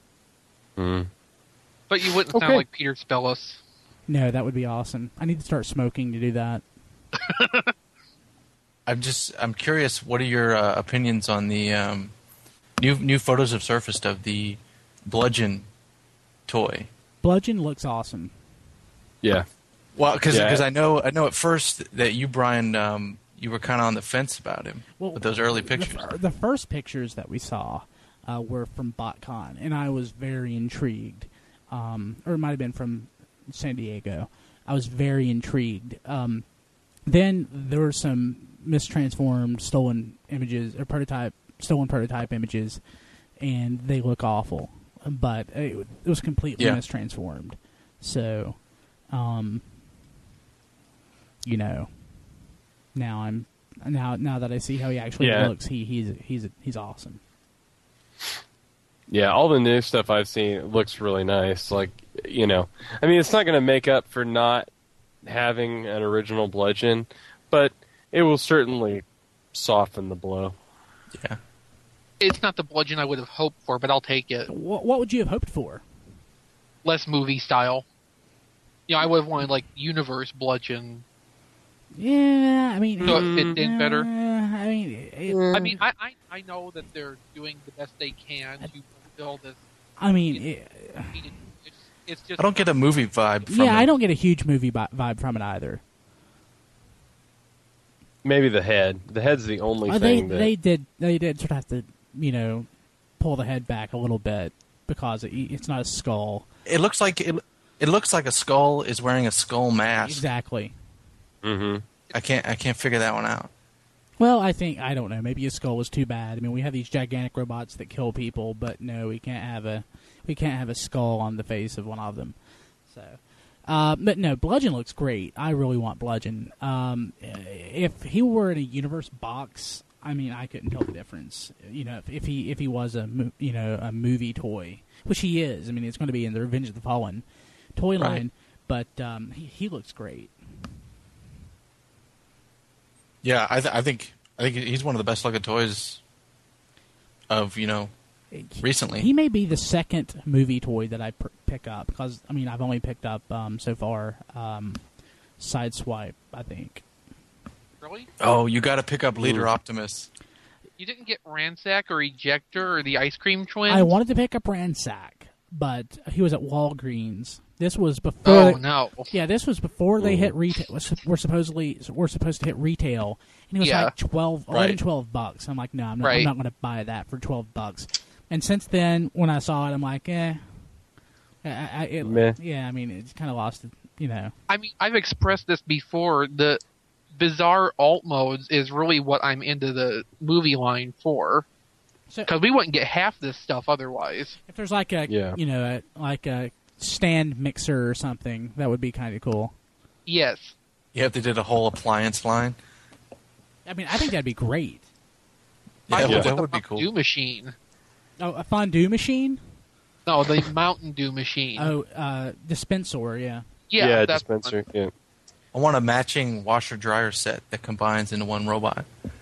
But you wouldn't sound like Peter Spellis. No, that would be awesome. I need to start smoking to do that. I'm curious, what are your opinions on the New photos have surfaced of the Bludgeon toy. Bludgeon looks awesome. Yeah. Well, because I know at first that you, Brian, you were kind of on the fence about him with those early pictures. The first pictures that we saw were from BotCon, and I was very intrigued. Or it might have been from San Diego. I was very intrigued. Then there were some mistransformed, stolen images or stolen prototype images, and they look awful. But it was completely mistransformed. So, now that I see how he actually looks, he's awesome. Yeah, all the new stuff I've seen looks really nice. Like, I mean, it's not going to make up for not having an original Bludgeon, but it will certainly soften the blow. Yeah. It's not the Bludgeon I would have hoped for, but I'll take it. What would you have hoped for? Less movie style. I would have wanted, Universe Bludgeon. Yeah, I mean... So it fit in better. I know that they're doing the best they can to fulfill this. I mean... It's just... I don't get a movie vibe from it. Yeah, I don't get a huge movie vibe from it either. Maybe the head. The head's the only thing they did sort of have to, pull the head back a little bit because it's not a skull. It looks like a skull is wearing a skull mask. Exactly. Mm-hmm. I can't figure that one out. Well, I don't know. Maybe a skull was too bad. I mean, we have these gigantic robots that kill people, but no, we can't have a skull on the face of one of them. So, but no, Bludgeon looks great. I really want Bludgeon. If he were in a Universe box, I mean, I couldn't tell the difference. If he was a movie toy, which he is. I mean, it's going to be in the Revenge of the Fallen toy line, but he looks great. Yeah, I think he's one of the best looking toys of recently. He may be the second movie toy that I pick up because I've only picked up so far Sideswipe, I think. Really? Oh, you got to pick up Leader Optimus. You didn't get Ransack or Ejector or the Ice Cream Twins? I wanted to pick up Ransack, but he was at Walgreens. This was before. Oh no! Yeah, this was before they hit retail. We're supposed to hit retail, and he was like $12. I'm like, no, I'm not going to buy that for $12. And since then, when I saw it, I'm like, Meh. Yeah, I mean, it's kind of lost. I mean, I've expressed this before. The bizarre alt modes is really what I'm into the movie line for. Because we wouldn't get half this stuff otherwise. If there's like a stand mixer or something, that would be kind of cool. Yes. Yeah, if they did a whole appliance line. I mean, I think that'd be great. Yeah, that would be cool. Fondue machine. Oh, a fondue machine? No, the Mountain Dew machine. Oh, dispenser, yeah. Yeah, dispenser. Yeah. I want a matching washer dryer set that combines into one robot.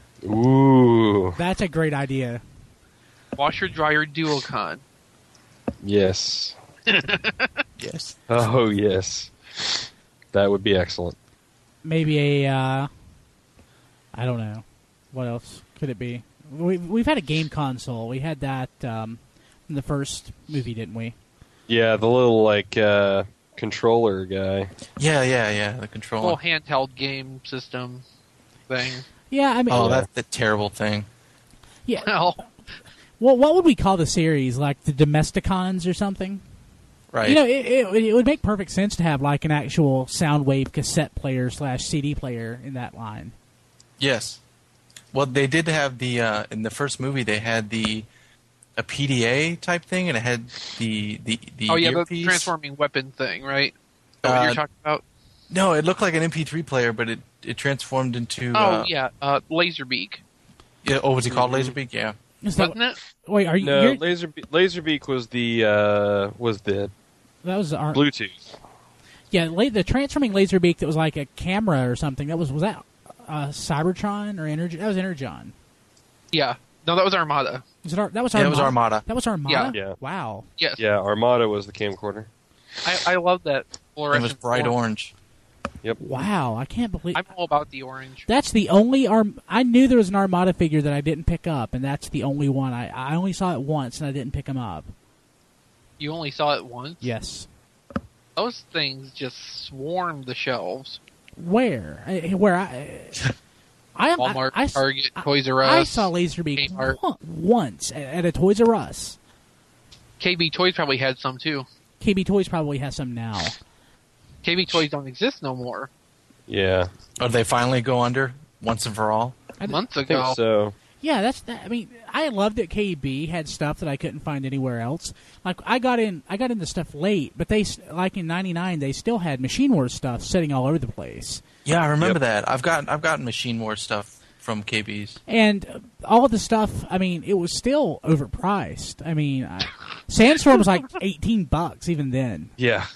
Ooh. That's a great idea. Washer dryer Duocon. Yes. Yes. Oh, yes. That would be excellent. Maybe I don't know. What else could it be? We've had a game console. We had that in the first movie, didn't we? Yeah, the little, controller guy. Yeah, the controller. Little handheld game system thing. Yeah, I mean... Oh, that's the terrible thing. Yeah. Well, what would we call the series? Like the Domesticons or something? Right. It would make perfect sense to have like an actual Soundwave cassette player / CD player in that line. Yes. Well, they did have the in the first movie they had a PDA type thing, and it had the oh yeah, earpiece. the transforming weapon thing, right? Is that what you're talking about? No, it looked like an MP3 player, but it transformed into. Laserbeak. Yeah. Oh, was he called Laserbeak? Yeah. Wasn't it? Wait, are you? No, Laserbeak was the that was our Bluetooth. Yeah, the transforming Laserbeak that was like a camera or something. Was that Cybertron or Energy? That was Energon. Yeah. No, that was Armada. That was Armada. It was Armada. That was Armada. Yeah. Wow. Yes. Yeah, Armada was the camcorder. I love that It fluorescent. was bright orange. Yep. Wow, I can't believe I'm all about the orange. that's the only I knew there was an Armada figure that I didn't pick up, and that's the only one. I only saw it once, and I didn't pick him up. You only saw it once? Yes. Those things just swarmed the shelves. Where? Walmart, Target, Toys R Us. I saw Laserbeak Kmart. once at a Toys R Us. KB Toys probably had some too. KB Toys probably has some now. KB Toys don't exist no more. Yeah. Or they finally go under once and for all? Months I ago. think so. Yeah, that's that. I mean, I loved that KB had stuff that I couldn't find anywhere else. Like I got into stuff late, but they like in '99 they still had Machine Wars stuff sitting all over the place. Yeah, I remember that. I've gotten Machine Wars stuff from KB's. And all of the stuff, I mean, it was still overpriced. I mean, Sandstorm was like $18 even then. Yeah.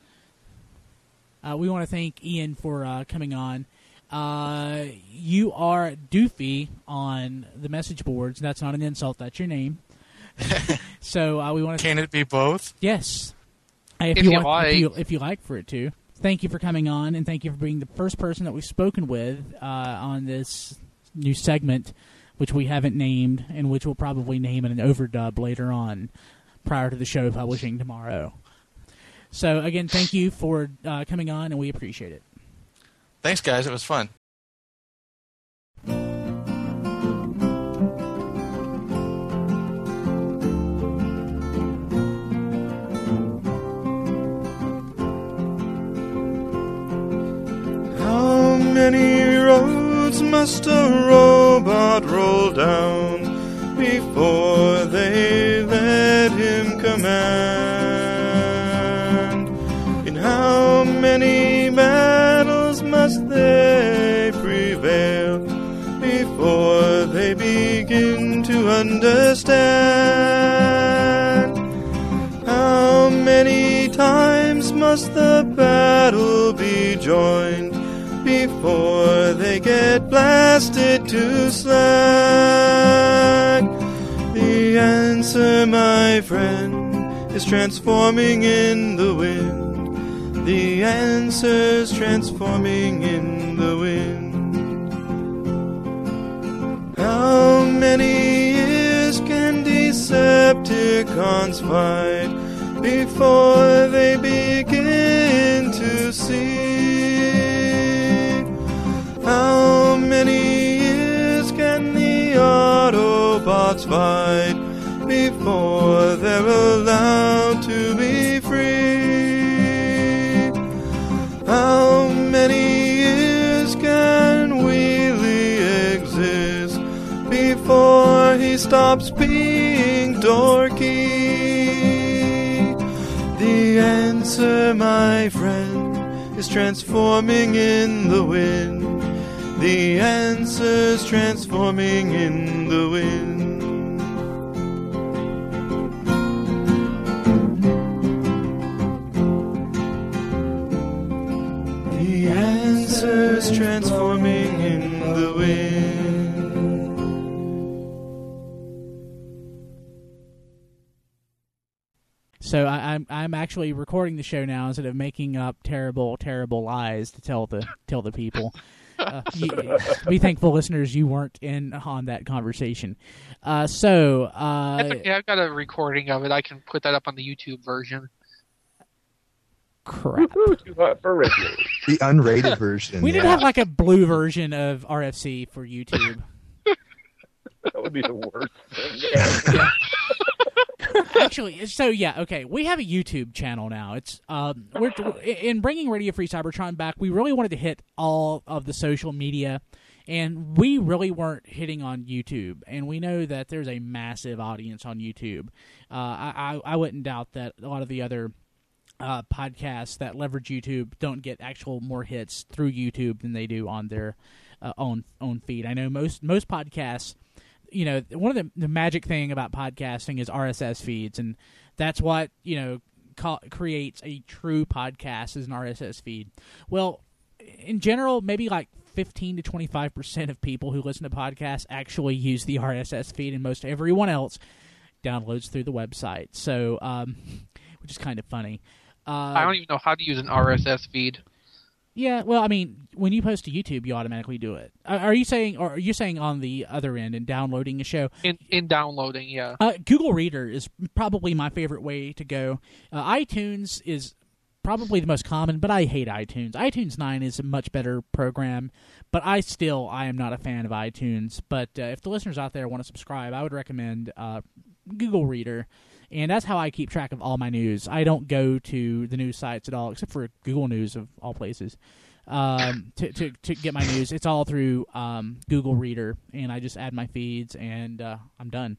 We want to thank Ian for coming on. You are Doofy on the message boards. That's not an insult. That's your name. So we want to. Can it be both? Yes. If you like. If you like for it to. Thank you for coming on, and thank you for being the first person that we've spoken with on this new segment, which we haven't named, and which we'll probably name in an overdub later on, prior to the show publishing tomorrow. So, again, thank you for coming on, and we appreciate it. Thanks, guys. It was fun. How many roads must a robot roll down before they let him command? In how many battles must they prevail before they begin to understand? How many times must the battle be joined before they get blasted to slag? The answer, my friend, is transforming in the wind. The answer's transforming in the wind. How many years can Decepticons fight before they begin to see? How many years can the Autobots fight before they're allowed to be free? How many years can Wheelie exist before he stops being dorky? The answer, my friend, is transforming in the wind. The answer's transforming in the wind. The answer's transforming in the wind. So I'm actually recording the show now instead of making up terrible lies to tell the people. Be thankful, listeners, you weren't in on that conversation. That's okay. I've got a recording of it. I can put that up on the YouTube version. Crap. Too hot for radio. The unrated version. We need to have like a blue version of RFC for YouTube. That would be the worst thing. Actually, so yeah, okay. We have a YouTube channel now. It's we're in bringing Radio Free Cybertron back. We really wanted to hit all of the social media, and we really weren't hitting on YouTube. And we know that there's a massive audience on YouTube. I wouldn't doubt that a lot of the other podcasts that leverage YouTube don't get actual more hits through YouTube than they do on their own feed. I know most podcasts. You know, one of the magic thing about podcasting is RSS feeds, and that's what, creates a true podcast is an RSS feed. Well, in general, maybe like 15 to 25% of people who listen to podcasts actually use the RSS feed, and most everyone else downloads through the website. So, which is kind of funny. I don't even know how to use an RSS feed. Yeah, well, I mean, when you post to YouTube, you automatically do it. Are you saying on the other end in downloading a show? In downloading, yeah. Google Reader is probably my favorite way to go. iTunes is probably the most common, but I hate iTunes. iTunes 9 is a much better program, but I am not a fan of iTunes. But if the listeners out there want to subscribe, I would recommend Google Reader. And that's how I keep track of all my news. I don't go to the news sites at all, except for Google News of all places, to get my news. It's all through Google Reader, and I just add my feeds, and I'm done.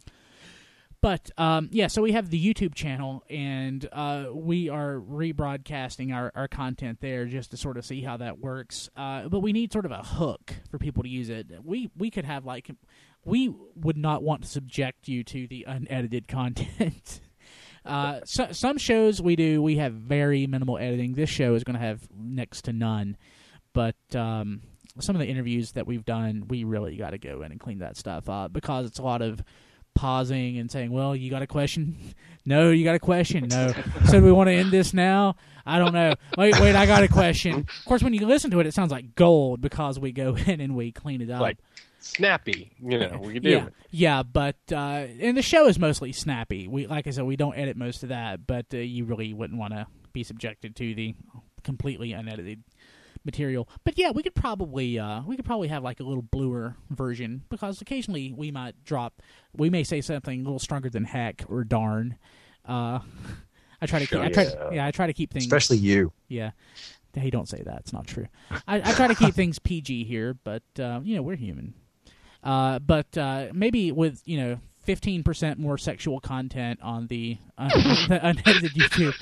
But, so we have the YouTube channel, and we are rebroadcasting our content there just to sort of see how that works. But we need sort of a hook for people to use it. We could have, like... We would not want to subject you to the unedited content. Some shows we have very minimal editing. This show is going to have next to none. But some of the interviews that we've done, we really got to go in and clean that stuff up because it's a lot of pausing and saying, well, you got a question? No, you got a question? No. So do we want to end this now? I don't know. Wait, I got a question. Of course, when you listen to it, it sounds like gold because we go in and we clean it up. Like snappy, we can do it. Yeah, but and the show is mostly snappy. Like I said, we don't edit most of that, but you really wouldn't want to be subjected to the completely unedited material. But yeah, we could probably have like a little bluer version because occasionally we may say something a little stronger than heck or darn. I try to keep things, especially you. Yeah. Hey, don't say that. It's not true. I try to keep things PG here, but we're human. But maybe with 15% more sexual content on the unedited YouTube.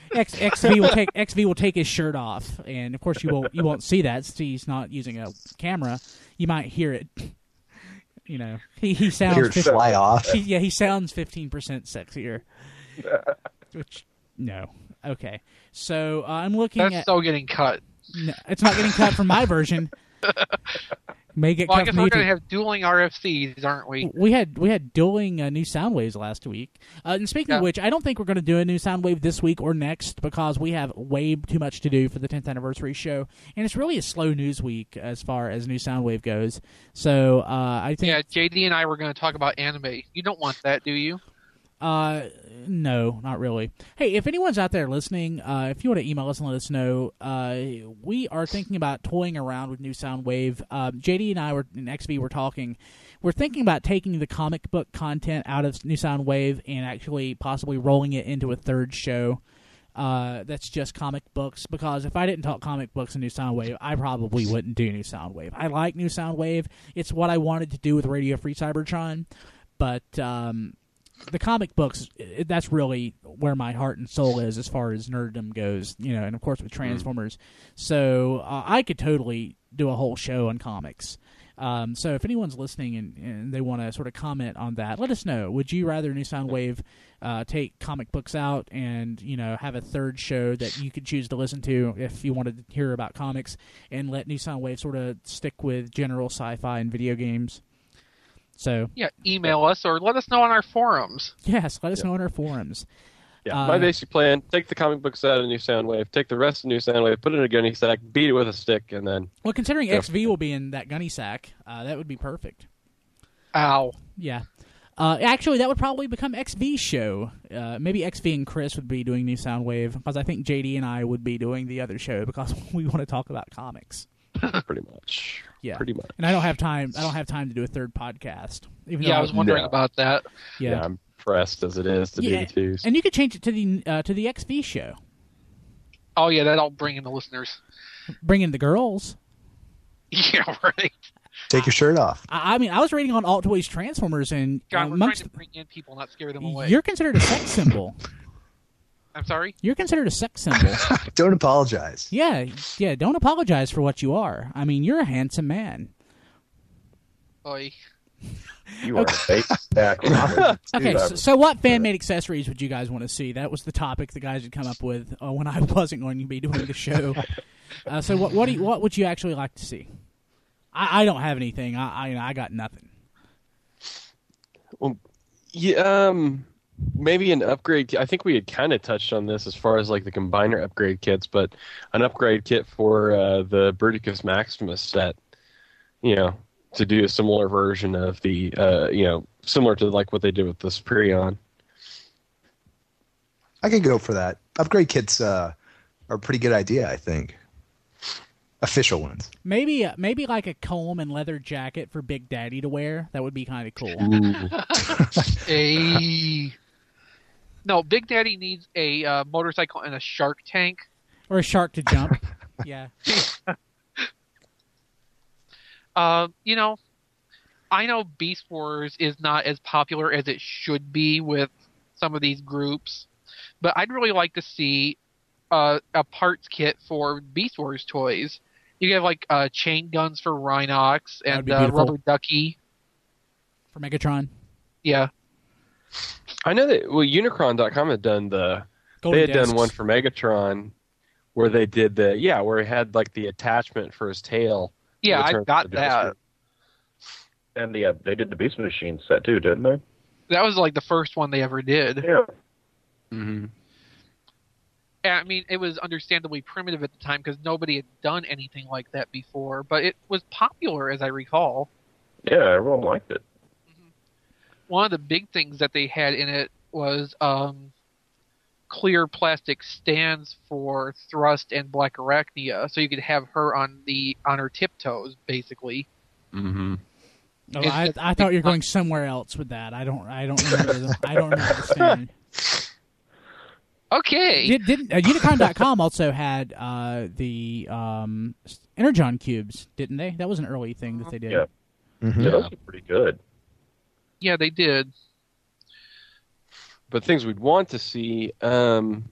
XV will take his shirt off, and of course you won't see that since he's not using a camera. You might hear it. He sounds hear it fly off. He sounds 15% sexier. Which no, okay. So I'm looking at. That's still getting cut. No, it's not getting cut from my version. May get well, cut I guess from we're YouTube. going to have dueling RFCs, aren't we? We had dueling new Soundwaves last week. And speaking of which, I don't think we're going to do a new Soundwave this week or next because we have way too much to do for the 10th anniversary show, and it's really a slow news week as far as new Soundwave goes. So I think JD and I were going to talk about anime. You don't want that, do you? No, not really. Hey, if anyone's out there listening, if you want to email us and let us know, we are thinking about toying around with new Soundwave. JD and I and XV were talking. We're thinking about taking the comic book content out of new Soundwave and actually possibly rolling it into a third show that's just comic books. Because if I didn't talk comic books in new Soundwave, I probably wouldn't do new Soundwave. I like new Soundwave. It's what I wanted to do with Radio Free Cybertron, but the comic books, that's really where my heart and soul is as far as nerddom goes, and of course with Transformers. So I could totally do a whole show on comics. So if anyone's listening and they want to sort of comment on that, let us know. Would you rather New Soundwave take comic books out and, have a third show that you could choose to listen to if you wanted to hear about comics, and let New Soundwave sort of stick with general sci-fi and video games? So yeah, email us or let us know on our forums. Yes, let us know on our forums. Yeah, my basic plan: take the comic books out of New Soundwave, take the rest of New Soundwave, put it in a gunny sack, beat it with a stick, and then. Well, considering XV will be in that gunny sack, that would be perfect. Ow. Yeah. Actually, that would probably become XV's show. Maybe XV and Chris would be doing New Soundwave, because I think JD and I would be doing the other show because we want to talk about comics. Pretty much. Yeah. Pretty much. And I don't have time to do a third podcast. Even I was wondering about that. Yeah. I'm pressed as it is to do the twos. And you could change it to the XV show. Oh yeah, that'll bring in the listeners. Bring in the girls. Yeah, right. Take your shirt off. I mean, I was reading on Alt Toys Transformers, and God, we're trying to bring in people, not scare them away. You're considered a sex symbol. I'm sorry? You're considered a sex symbol. Don't apologize. Yeah, don't apologize for what you are. I mean, you're a handsome man. Oy. You are a fake back. Okay, so what fan-made accessories would you guys want to see? That was the topic the guys had come up with when I wasn't going to be doing the show. So what would you actually like to see? I don't have anything. I got nothing. Well, yeah, maybe an upgrade. I think we had kind of touched on this as far as like the combiner upgrade kits, but an upgrade kit for the Bruticus Maximus set, to do a similar version of the, similar to like what they did with the Superion. I could go for that. Upgrade kits are a pretty good idea, I think. Official ones. Maybe like a comb and leather jacket for Big Daddy to wear. That would be kind of cool. No, Big Daddy needs a motorcycle and a shark tank. Or a shark to jump. Yeah. I know Beast Wars is not as popular as it should be with some of these groups, but I'd really like to see a parts kit for Beast Wars toys. You have like chain guns for Rhinox and Rubber Ducky for Megatron. Yeah, I know that. Well, Unicron.com had done done one for Megatron where they did where he had like the attachment for his tail. Yeah, I got that. And they did the Beast Machine set too, didn't they? That was like the first one they ever did. Yeah. Mm-hmm. I mean, it was understandably primitive at the time because nobody had done anything like that before, but it was popular, as I recall. Yeah, everyone liked it. One of the big things that they had in it was clear plastic stands for Thrust and Black Arachnia, so you could have her on her tiptoes, basically. Mm-hmm. Oh, I thought you were going somewhere else with that. I don't remember. I don't remember the stand. Okay. Unicron.com also had the Energon cubes, didn't they? That was an early thing that they did. Yeah. Mm-hmm. Yeah, those are pretty good. Yeah, they did. But things we'd want to see, it's going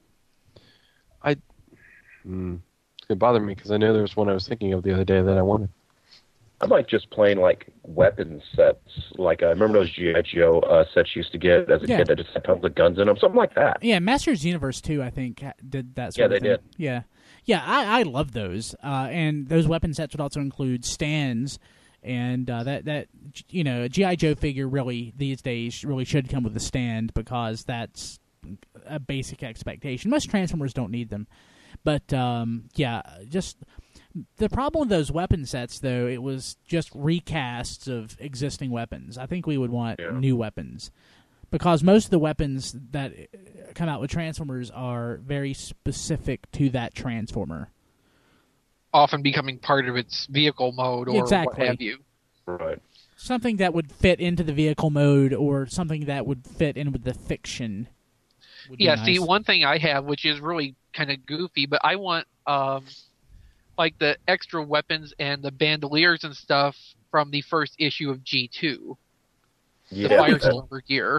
to bother me because I know there was one I was thinking of the other day that I wanted. I like just plain like weapon sets. Like I remember those G.I. Joe sets you used to get as a kid that just had tons of guns in them, something like that. Yeah, Masters Universe 2, I think, did that sort of thing. Yeah, they did. Yeah. Yeah, I love those. And those weapon sets would also include stands. And a G.I. Joe figure really, these days, really should come with a stand because that's a basic expectation. Most Transformers don't need them. But, just... The problem with those weapon sets, though, it was just recasts of existing weapons. I think we would want new weapons. Because most of the weapons that come out with Transformers are very specific to that Transformer. Often becoming part of its vehicle mode or what have you. Right. Something that would fit into the vehicle mode or something that would fit in with the fiction. Yeah, nice. See, one thing I have, which is really kind of goofy, but I want... like the extra weapons and the bandoliers and stuff from the first issue of G2. Yeah. The Fire Silver gear.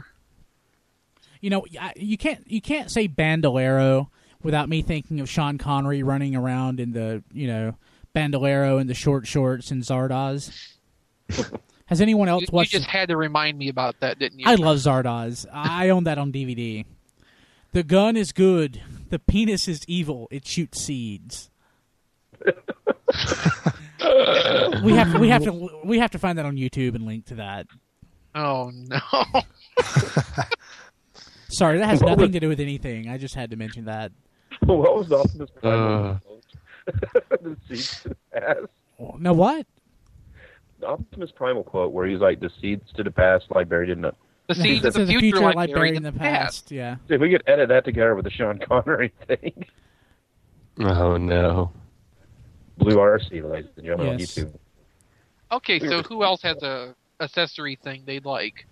You can't say bandolero without me thinking of Sean Connery running around in the, bandolero and the short shorts and Zardoz. Has anyone else watched? You just had to remind me about that, didn't you? I love Zardoz. I own that on DVD. The gun is good. The penis is evil. It shoots seeds. we have to find that on YouTube and link to that. Oh no! Sorry, that has nothing to do with anything. I just had to mention that. What was Optimus Primal? The seeds to the past. No, what? The Optimus Primal quote where he's like, "The seeds to the past lie buried in the." The seeds of the future lie buried in the past. Yeah. If we could edit that together with the Sean Connery thing. Oh no. Blue RC, ladies and gentlemen, on YouTube. Okay, so who else has a accessory thing they'd like?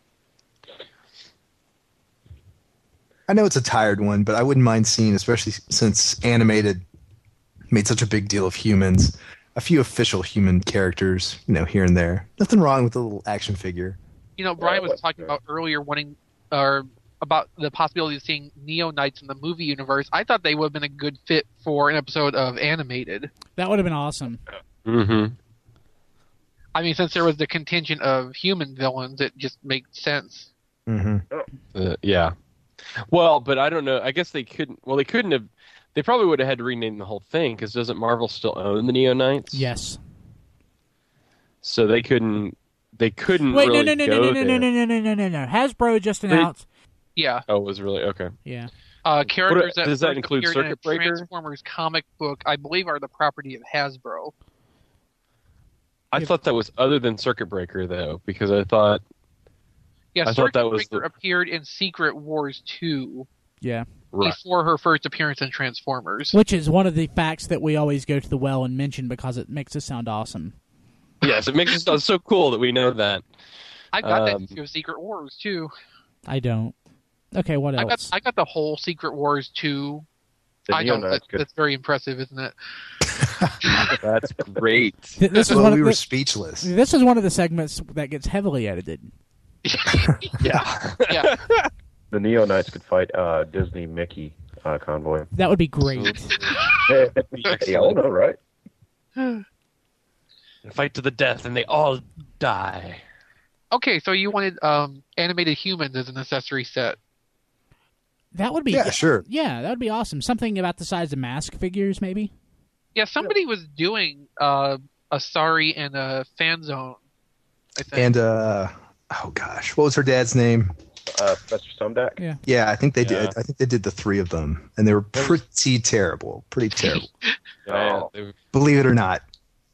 I know it's a tired one, but I wouldn't mind seeing, especially since Animated made such a big deal of humans, a few official human characters, here and there. Nothing wrong with a little action figure. Brian was talking about earlier about the possibility of seeing Neo Knights in the movie universe. I thought they would have been a good fit for an episode of Animated. That would have been awesome. Mm-hmm. I mean, since there was the contingent of human villains, it just makes sense. Mm-hmm. Yeah. Well, but I don't know. I guess they couldn't. Well, they couldn't have. They probably would have had to rename the whole thing because doesn't Marvel still own the Neo Knights? Yes. So they couldn't. They couldn't. Wait, really no. Hasbro just announced. Yeah. Oh, it was really okay. Yeah. Characters does that first include appeared in Circuit a Breaker? Transformers comic book, I believe, are the property of Hasbro. I thought that was other than Circuit Breaker though, because I thought Yeah, I Circuit thought that was Breaker appeared in Secret Wars 2 Yeah. right. before her first appearance in Transformers. Which is one of the facts that we always go to the well and mention because it makes us sound awesome. Yes, it makes it sound so cool that we know that. I got that issue of Secret Wars too. I don't. Okay, what else? I got the whole Secret Wars 2. The I know Neonautes could that's very impressive, isn't it? That's great. This is Well, one we of were the, speechless. this is one of the segments that gets heavily edited. Yeah. Yeah. The Neonautes could fight Disney Mickey convoy. That would be great. Yeah, I know, right? Fight to the death, and they all die. Okay, so you wanted animated humans as an accessory set. That would be Yeah, sure. Yeah, that would be awesome. Something about the size of mask figures, maybe. Yeah, somebody was doing a Sorry and a Fan Zone, I think. And oh gosh, what was her dad's name? Professor Sumdac. Yeah. Yeah, I think they Yeah. did. I think they did the three of them, and they were pretty terrible. Pretty terrible. Oh. Believe it or not.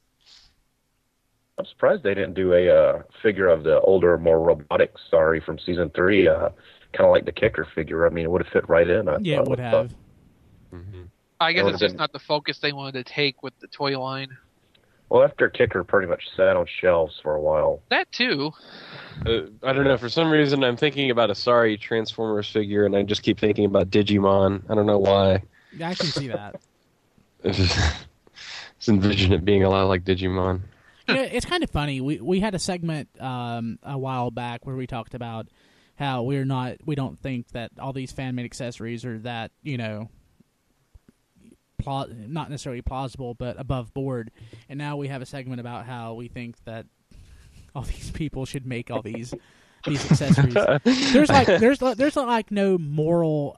I'm surprised they didn't do a figure of the older, more robotic Sorry from season 3, kind of like the Kicker figure. I mean, it would have fit right in. I Yeah, thought, it would have. I guess That it's would've just been- not the focus they wanted to take with the toy line. Well, after Kicker pretty much sat on shelves for a while. That too. I don't know. For some reason, I'm thinking about a Sorry Transformers figure, and I just keep thinking about Digimon. I don't know why. I can see that. Just envision it being a lot like Digimon. You know, it's kind of funny. We had a segment a while back where we talked about how we don't think that all these fan-made accessories are that, not necessarily plausible, but above board. And now we have a segment about how we think that all these people should make all these accessories. There's like no moral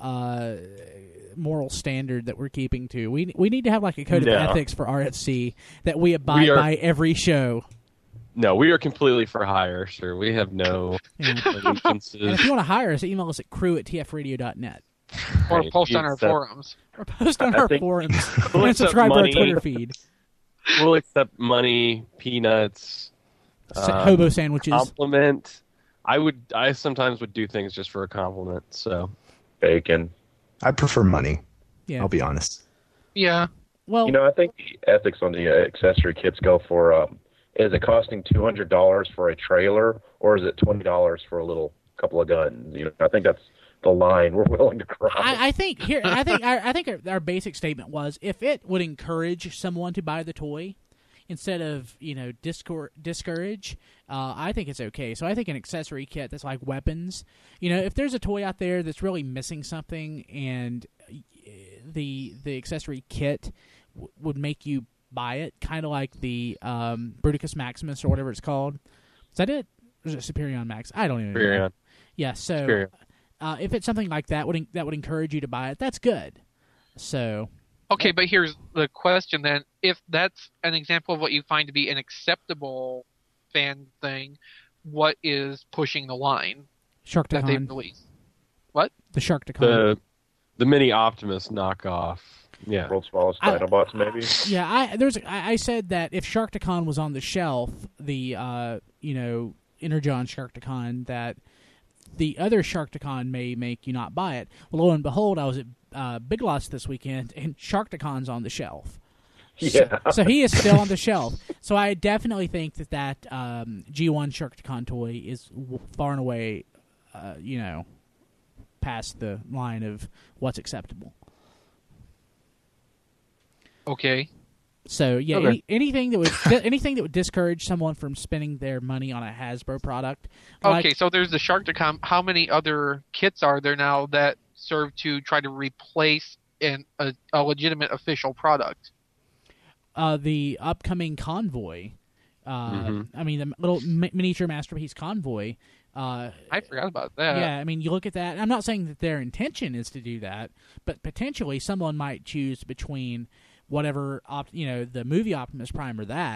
standard that we're keeping to. We need to have like a code of ethics for RFC that we abide by every show. No, we are completely for hire, sir. We have no allegiances. And if you want to hire us, email us at crew@tfradio.net. Or Right. post on our Except- forums. Or post on I our think- forums We'll and accept subscribe to our money. Twitter feed. We'll accept money, peanuts, Hobo sandwiches. compliment. I sometimes would do things just for a compliment. So Bacon. I prefer money. Yeah. I'll be honest. Yeah. Well, You know, I think the ethics on the accessory kits go for, is it costing $200 for a trailer, or is it $20 for a little couple of guns? You know, I think that's the line we're willing to cross. I think our basic statement was if it would encourage someone to buy the toy instead of discourage, I think it's okay. So I think an accessory kit that's like weapons. If there's a toy out there that's really missing something and the accessory kit would make you buy it, kind of like the Bruticus Maximus or whatever it's called. Is that it? Or is it Superion Max? I don't even know. Superion. Yeah. So. Superion. If it's something like that that would encourage you to buy it, that's good. So, Okay, but here's the question then. If that's an example of what you find to be an acceptable fan thing, what is pushing the line that they've Sharktacon, released? What? the Sharktacon. The Mini Optimus knockoff. Yeah. World's smallest Dinobots, maybe. Yeah, I said that if Sharktacon was on the shelf, the Energon Sharktacon, that the other Sharktacon may make you not buy it. Well, lo and behold, I was at Big Lots this weekend, and Sharktacon's on the shelf. Yeah. So he is still on the shelf. So I definitely think that G1 Sharktacon toy is far and away, past the line of what's acceptable. Okay. So yeah, Okay. anything that would discourage someone from spending their money on a Hasbro product. Okay, so there's the Sharktacon. How many other kits are there now that serve to try to replace a legitimate official product? The upcoming Convoy. I mean, the little miniature masterpiece Convoy. I forgot about that. Yeah, I mean, you look at that. I'm not saying that their intention is to do that, but potentially someone might choose between whatever, the movie Optimus Prime or that.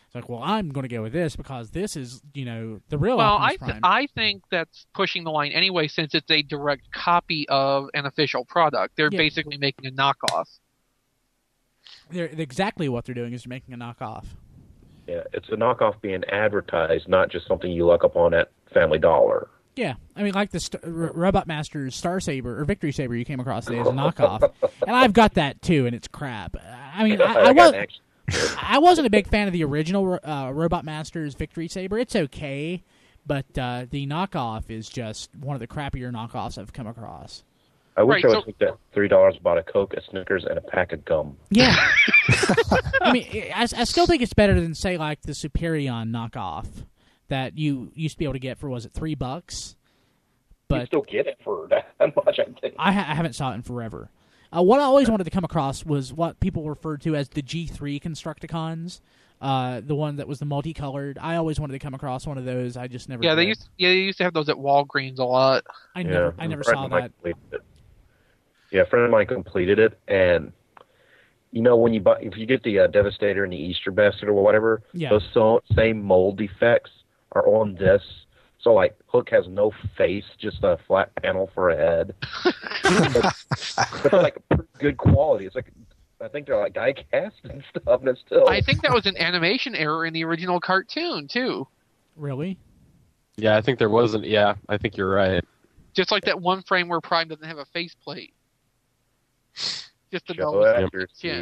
It's like, well, I'm going to go with this because this is, the real Well, Optimus Prime. I think that's pushing the line anyway, since it's a direct copy of an official product. They're basically making a knockoff. They're exactly what they're doing is making a knockoff. Yeah, it's a knockoff being advertised, not just something you look up on at Family Dollar. Yeah, I mean, like the Robot Master's Star Saber or Victory Saber you came across today is a knockoff, and I've got that too, and it's crap. I mean, I wasn't a big fan of the original Robot Master's Victory Saber. It's okay, but the knockoff is just one of the crappier knockoffs I've come across. I wish I would think that $3 bought a Coke, a Snickers, and a pack of gum. Yeah. I mean, I still think it's better than, say, like the Superion knockoff that you used to be able to get for, was it $3? But you still get it for that much, I think. I haven't saw it in forever. What I always wanted to come across was what people referred to as the G3 Constructicons, the one that was the multicolored. I always wanted to come across one of those. I just never. Yeah, did. they used to have those at Walgreens a lot. I never saw that. Yeah, a friend of mine completed it, and when you buy, if you get the Devastator and the Easter basket or whatever, those same mold defects are on this. So, like, Hook has no face, just a flat panel for a head. but they're, like, good quality. It's like, I think they're, like, die cast and stuff, and it's still... I think that was an animation error in the original cartoon, too. Really? Yeah, I think there wasn't. Yeah, I think you're right. Just like that one frame where Prime doesn't have a faceplate. Just the nose. Yeah.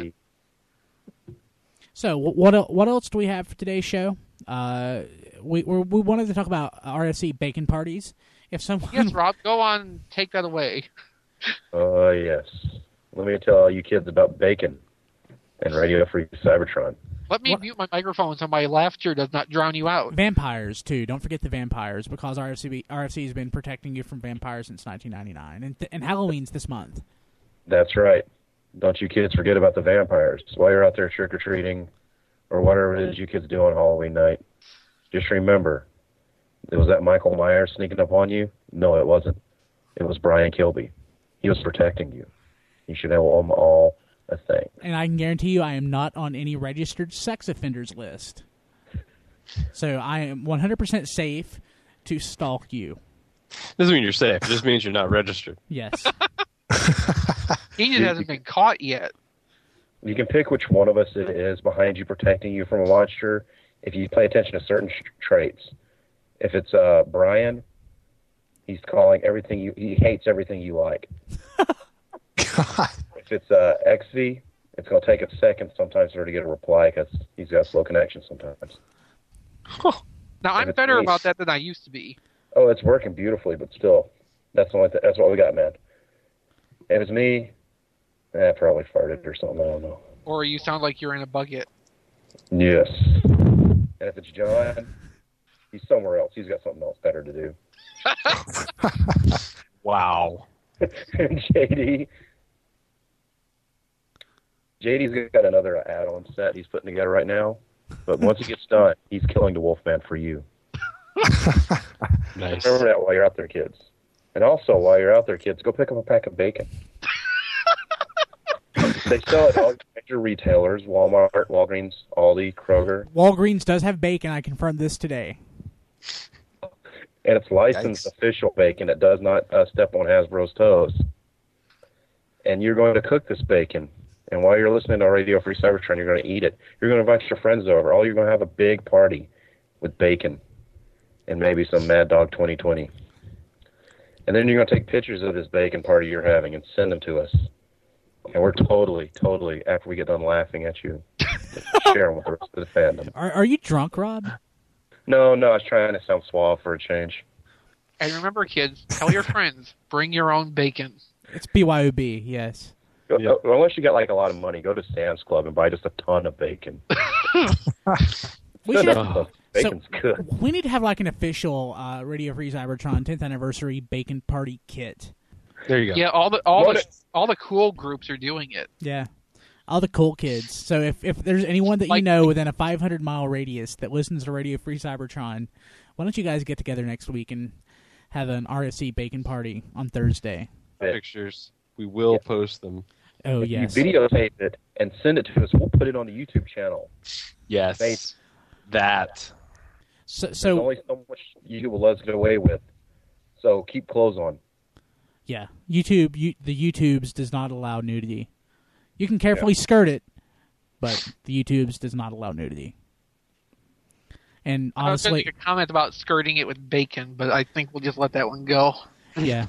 So, what else do we have for today's show? We wanted to talk about RFC bacon parties. If someone... Yes, Rob, go on, take that away. Yes. Let me tell all you kids about bacon and Radio Free Cybertron. Let me mute my microphone so my laughter does not drown you out. Vampires, too. Don't forget the vampires, because RFC has been protecting you from vampires since 1999. And Halloween's this month. That's right. Don't you kids forget about the vampires. While you're out there trick-or-treating, or whatever it is you kids do on Halloween night, just remember, was that Michael Myers sneaking up on you? No, it wasn't. It was Brian Kilby. He was protecting you. You should have them all a thing. And I can guarantee you I am not on any registered sex offenders list. So I am 100% safe to stalk you. Doesn't mean you're safe. It just means you're not registered. Yes. He just hasn't been caught yet. You can pick which one of us it is behind you protecting you from a monster if you pay attention to certain traits. If it's Brian, he's calling everything he hates everything you like. God. If it's XV, it's going to take a second sometimes for her to get a reply because he's got slow connection sometimes. Now, I'm better about that than I used to be. Oh, it's working beautifully, but still, that's what we got, man. If it's me, I probably farted or something. I don't know. Or you sound like you're in a bucket. Yes. And if it's John, he's somewhere else. He's got something else better to do. Wow. And JD's got another add-on set he's putting together right now. But once he gets done, he's killing the Wolfman for you. Nice. Remember that while you're out there, kids. And also, while you're out there, kids, go pick up a pack of bacon. They sell it at all major retailers: Walmart, Walgreens, Aldi, Kroger. Walgreens does have bacon. I confirmed this today. And it's licensed official bacon. It does not step on Hasbro's toes. And you're going to cook this bacon. And while you're listening to Radio Free Cybertron, you're going to eat it. You're going to invite your friends over. You're going to have a big party with bacon and maybe some Mad Dog 2020. And then you're going to take pictures of this bacon party you're having and send them to us. And we're totally, after we get done laughing at you, share them with the rest of the fandom. Are you drunk, Rob? No, I was trying to sound suave for a change. And remember, kids, tell your friends, bring your own bacon. It's BYOB, yes. Unless you got like a lot of money, go to Sam's Club and buy just a ton of bacon. Bacon's good. We need to have like an official Radio Free Cybertron 10th anniversary bacon party kit. There you go. Yeah, all the cool groups are doing it. Yeah, all the cool kids. So if there's anyone that you know within a 500-mile radius that listens to Radio Free Cybertron, why don't you guys get together next week and have an RSC bacon party on Thursday? Pictures. We will post them. Oh, if yes. you videotape it and send it to us, we'll put it on the YouTube channel. Yes. that. There's only so much YouTube will let us get away with. So keep clothes on. Yeah, the YouTubes does not allow nudity. You can carefully skirt it, but the YouTubes does not allow nudity. And honestly, I was going to make a comment about skirting it with bacon, but I think we'll just let that one go. Yeah.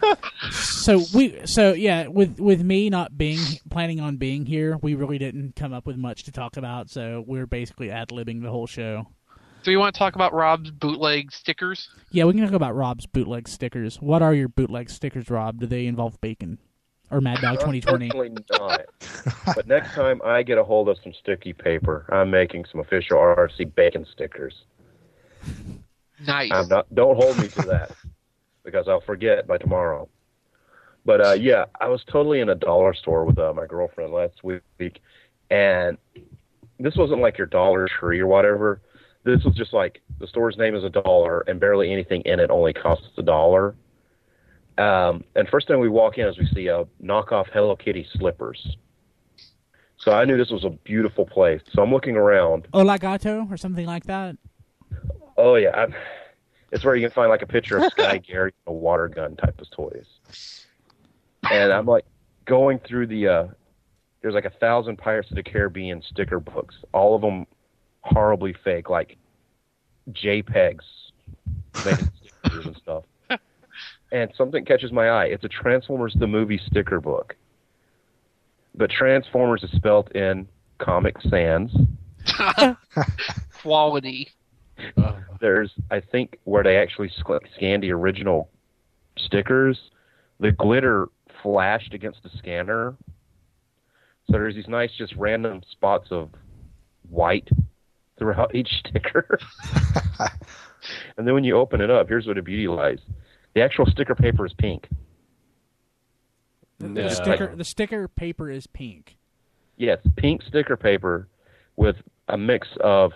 With me not planning on being here, we really didn't come up with much to talk about. So we're basically ad-libbing the whole show. Do you want to talk about Rob's bootleg stickers? Yeah, we can talk about Rob's bootleg stickers. What are your bootleg stickers, Rob? Do they involve bacon? Or Mad Dog 2020? Unfortunately not. But next time I get a hold of some sticky paper, I'm making some official RC bacon stickers. Nice. Don't hold me to that, because I'll forget by tomorrow. But I was totally in a dollar store with my girlfriend last week, and this wasn't like your Dollar Tree or whatever. This was just like the store's name is $1, and barely anything in it only costs $1. And first thing we walk in is we see a knockoff Hello Kitty slippers. So I knew this was a beautiful place. So I'm looking around. Olagato or something like that? Oh, yeah. It's where you can find like a picture of Sky Gary, a water gun type of toys. And I'm like going through there's like 1,000 Pirates of the Caribbean sticker books. All of them horribly fake, like JPEGs made in stickers and stuff. And something catches my eye. It's a Transformers the Movie sticker book. But Transformers is spelled in Comic Sans. Quality. There's, I think, where they actually scanned the original stickers, the glitter flashed against the scanner. So there's these nice, just random spots of white throughout each sticker. And then when you open it up, here's where the beauty lies. The actual sticker paper is pink. The sticker paper is pink. Yes, pink sticker paper with a mix of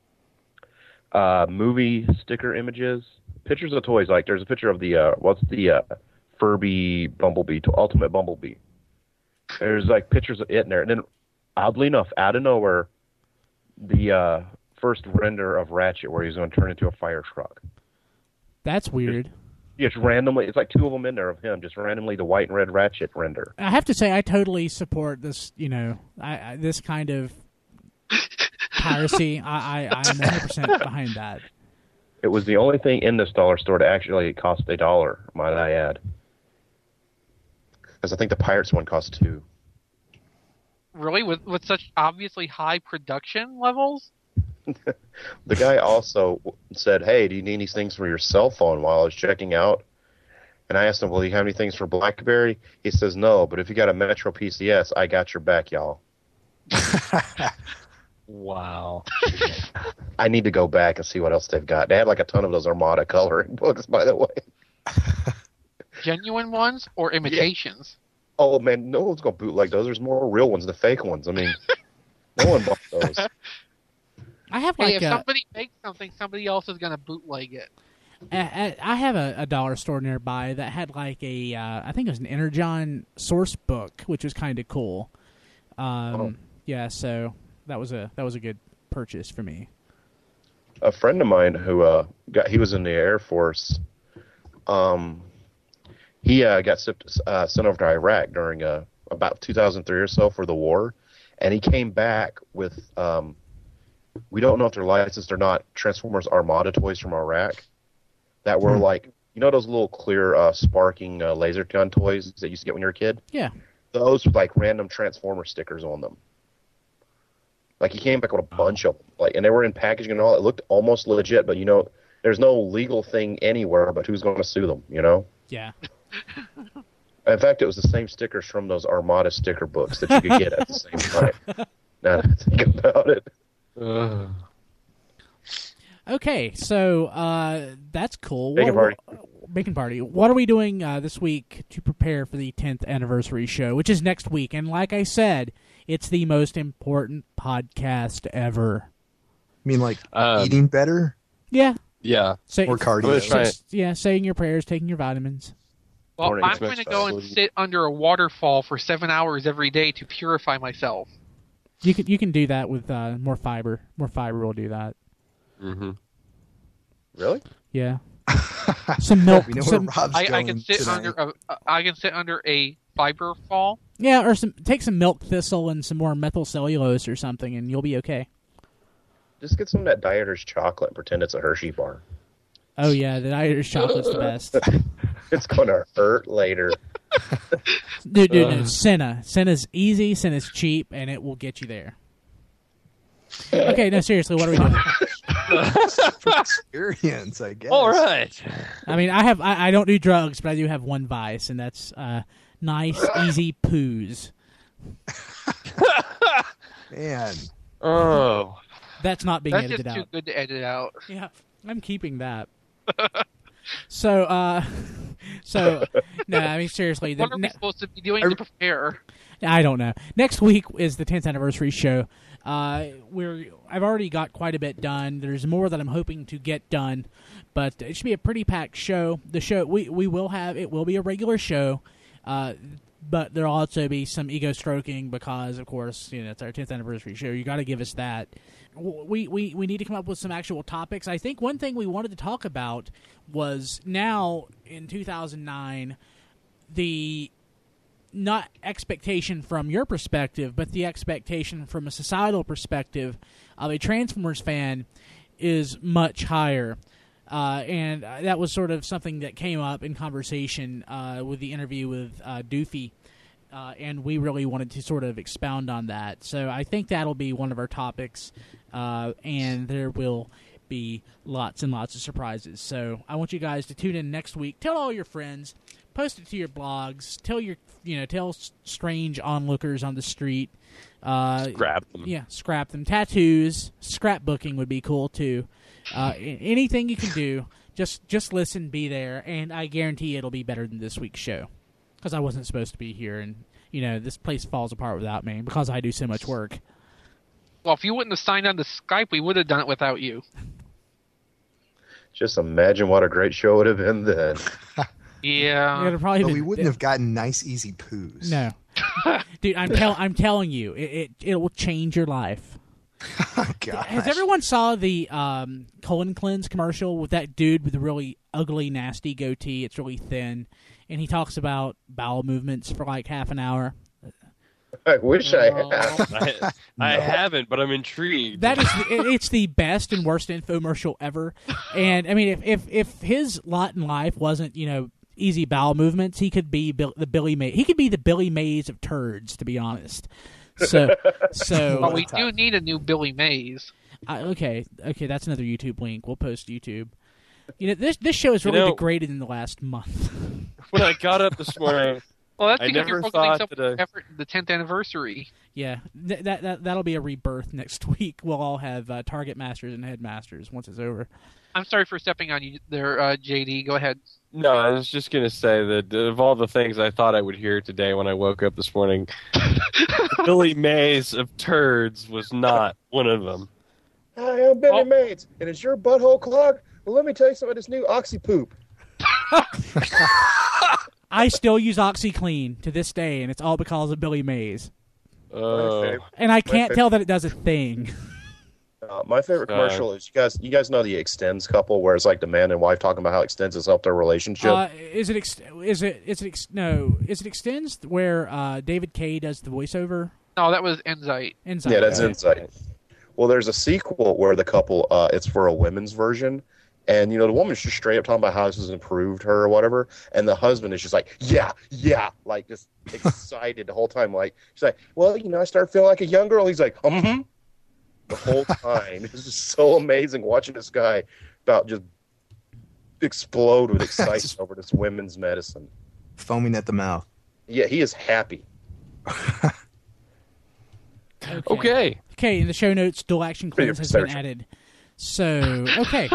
movie sticker images, pictures of toys. Like there's a picture of the Furby Bumblebee, Ultimate Bumblebee. There's like pictures of it in there, and then oddly enough, out of nowhere, the first render of Ratchet where he's going to turn into a fire truck. That's weird. Just randomly, it's like 2 of them in there of him, just randomly the white and red Ratchet render. I have to say, I totally support this. This kind of piracy. I'm 100% behind that. It was the only thing in this dollar store to actually cost $1, might I add. Because I think the Pirates one cost $2. Really? With such obviously high production levels? The guy also said, "Hey, do you need these things for your cell phone?" While I was checking out, and I asked him, "Well, do you have any things for BlackBerry?" He says, "No, but if you got a Metro PCS, I got your back, y'all." Wow. I need to go back and see what else they've got. They had like a ton of those Armada coloring books, by the way. Genuine ones or imitations? Yeah. Oh man, no one's gonna bootleg those. There's more real ones than fake ones. I mean, no one bought those. I have if somebody makes something, somebody else is going to bootleg it. I have a dollar store nearby that had like I think it was an Energon source book, which was kind of cool. Yeah, so that was a good purchase for me. A friend of mine who he was in the Air Force. He got sent over to Iraq during about 2003 or so for the war, and he came back with. We don't know if they're licensed or not. Transformers Armada toys from Iraq that were like, those little clear sparking laser gun toys that you used to get when you were a kid? Yeah. Those with like random Transformer stickers on them. Like he came back with a bunch of them, and they were in packaging and all. It looked almost legit, but there's no legal thing anywhere. But who's going to sue them? Yeah. In fact, it was the same stickers from those Armada sticker books that you could get at the same time. Now that I think about it. Okay, so that's cool. Bacon party. What are we doing this week to prepare for the 10th anniversary show, which is next week? And like I said, it's the most important podcast ever. You mean like eating better? Yeah. Yeah. Or cardio. Saying your prayers, taking your vitamins. Well, I'm going to go and sit under a waterfall for 7 hours every day to purify myself. You can do that with more fiber. More fiber will do that. Mm-hmm. Really? Yeah. Some milk. We know where Rob's I going can sit tonight. under a fiber fall. Yeah, or take some milk thistle and some more methyl cellulose or something, and you'll be okay. Just get some of that Dieter's chocolate and pretend it's a Hershey bar. Oh yeah, the Irish chocolate's the best. It's going to hurt later. Dude, no, Senna. Senna's easy, Senna's cheap, and it will get you there. Okay, no, seriously, what are we doing? Experience, I guess. All right. I mean, I don't do drugs, but I do have one vice, and that's nice, easy poos. Man. Oh. That's not being That's edited just too out. good to edit out. Yeah, I'm keeping that. So, no, I mean, seriously. What are we supposed to be doing to prepare? I don't know. Next week is the 10th anniversary show. I've already got quite a bit done. There's more that I'm hoping to get done, but it should be a pretty packed show. The show it will be a regular show, but there'll also be some ego stroking because, of course, it's our 10th anniversary show. You got to give us that. We need to come up with some actual topics. I think one thing we wanted to talk about was now in 2009, the not expectation from your perspective, but the expectation from a societal perspective of a Transformers fan is much higher. And that was sort of something that came up in conversation with the interview with Doofy. And we really wanted to sort of expound on that. So I think that'll be one of our topics, and there will be lots and lots of surprises. So I want you guys to tune in next week. Tell all your friends. Post it to your blogs. Tell strange onlookers on the street. Scrap them. Yeah, scrap them. Tattoos, scrapbooking would be cool too. Anything you can do, just listen, be there, and I guarantee it'll be better than this week's show. Because I wasn't supposed to be here, and this place falls apart without me because I do so much work. Well, if you wouldn't have signed on to Skype, we would have done it without you. Just imagine what a great show would have been then. Yeah. It'll probably But we wouldn't have gotten nice, easy poos. No, dude, I'm telling you, it will change your life. Oh, gosh. Has everyone saw the colon cleanse commercial with that dude with the really ugly, nasty goatee? It's really thin, and he talks about bowel movements for like half an hour. I wish I had. I haven't, but I'm intrigued. That is, it's the best and worst infomercial ever. And I mean, if his lot in life wasn't easy bowel movements, he could be the Billy Mays. He could be the Billy Mays of turds, to be honest. So But we do need a new Billy Mays. Okay, that's another YouTube link. We'll post YouTube. This show is really degraded in the last month. When I got up this morning, Well, that's I because never you're focusing so thought that much effort in the 10th anniversary. Yeah, that'll be a rebirth next week. We'll all have target masters and headmasters once it's over. I'm sorry for stepping on you there, JD. Go ahead. No, I was just going to say that of all the things I thought I would hear today when I woke up this morning, Billy Mays of turds was not one of them. Hi, I'm Billy Mays, and is your butthole clogged? Well, let me tell you something about this new Oxy Poop. I still use OxyClean to this day, and it's all because of Billy Mays. And I can't tell that it does a thing. My favorite commercial is you guys know the Extends couple, where it's like the man and wife talking about how Extends has helped their relationship. Is it Extends where David Kaye does the voiceover? No, that was Enzyte. Yeah, that's Insight. Well, there's a sequel where the couple it's for a women's version. And, the woman's just straight up talking about how this has improved her or whatever. And the husband is just like, yeah, like just excited the whole time. Like, she's like, well, I started feeling like a young girl. He's like, the whole time. It's just so amazing watching this guy about just explode with excitement over this women's medicine. Foaming at the mouth. Yeah, he is happy. Okay, in the show notes, dual action cleanse has been added. So, okay.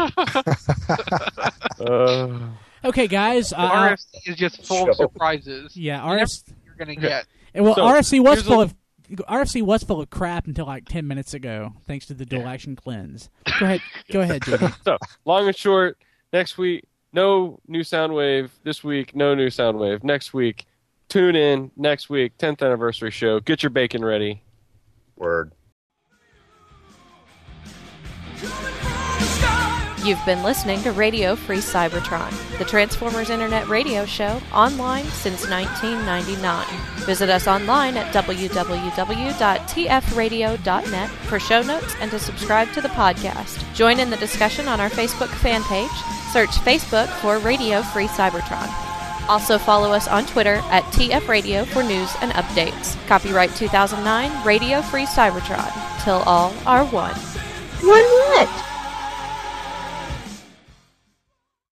Okay, guys. RFC is just full of surprises. Yeah, RFC you're going to get. Well, RFC was full of crap until like 10 minutes ago, thanks to the dual action cleanse. Go ahead, JD. So, long and short, next week, no new Soundwave. This week, no new Soundwave. Next week, tune in. Next week, 10th anniversary show. Get your bacon ready. Word. Coming from the You've been listening to Radio Free Cybertron, the Transformers Internet radio show, online since 1999. Visit us online at www.tfradio.net for show notes and to subscribe to the podcast. Join in the discussion on our Facebook fan page. Search Facebook for Radio Free Cybertron. Also follow us on Twitter at TF Radio for news and updates. Copyright 2009, Radio Free Cybertron. Till all are one. One what?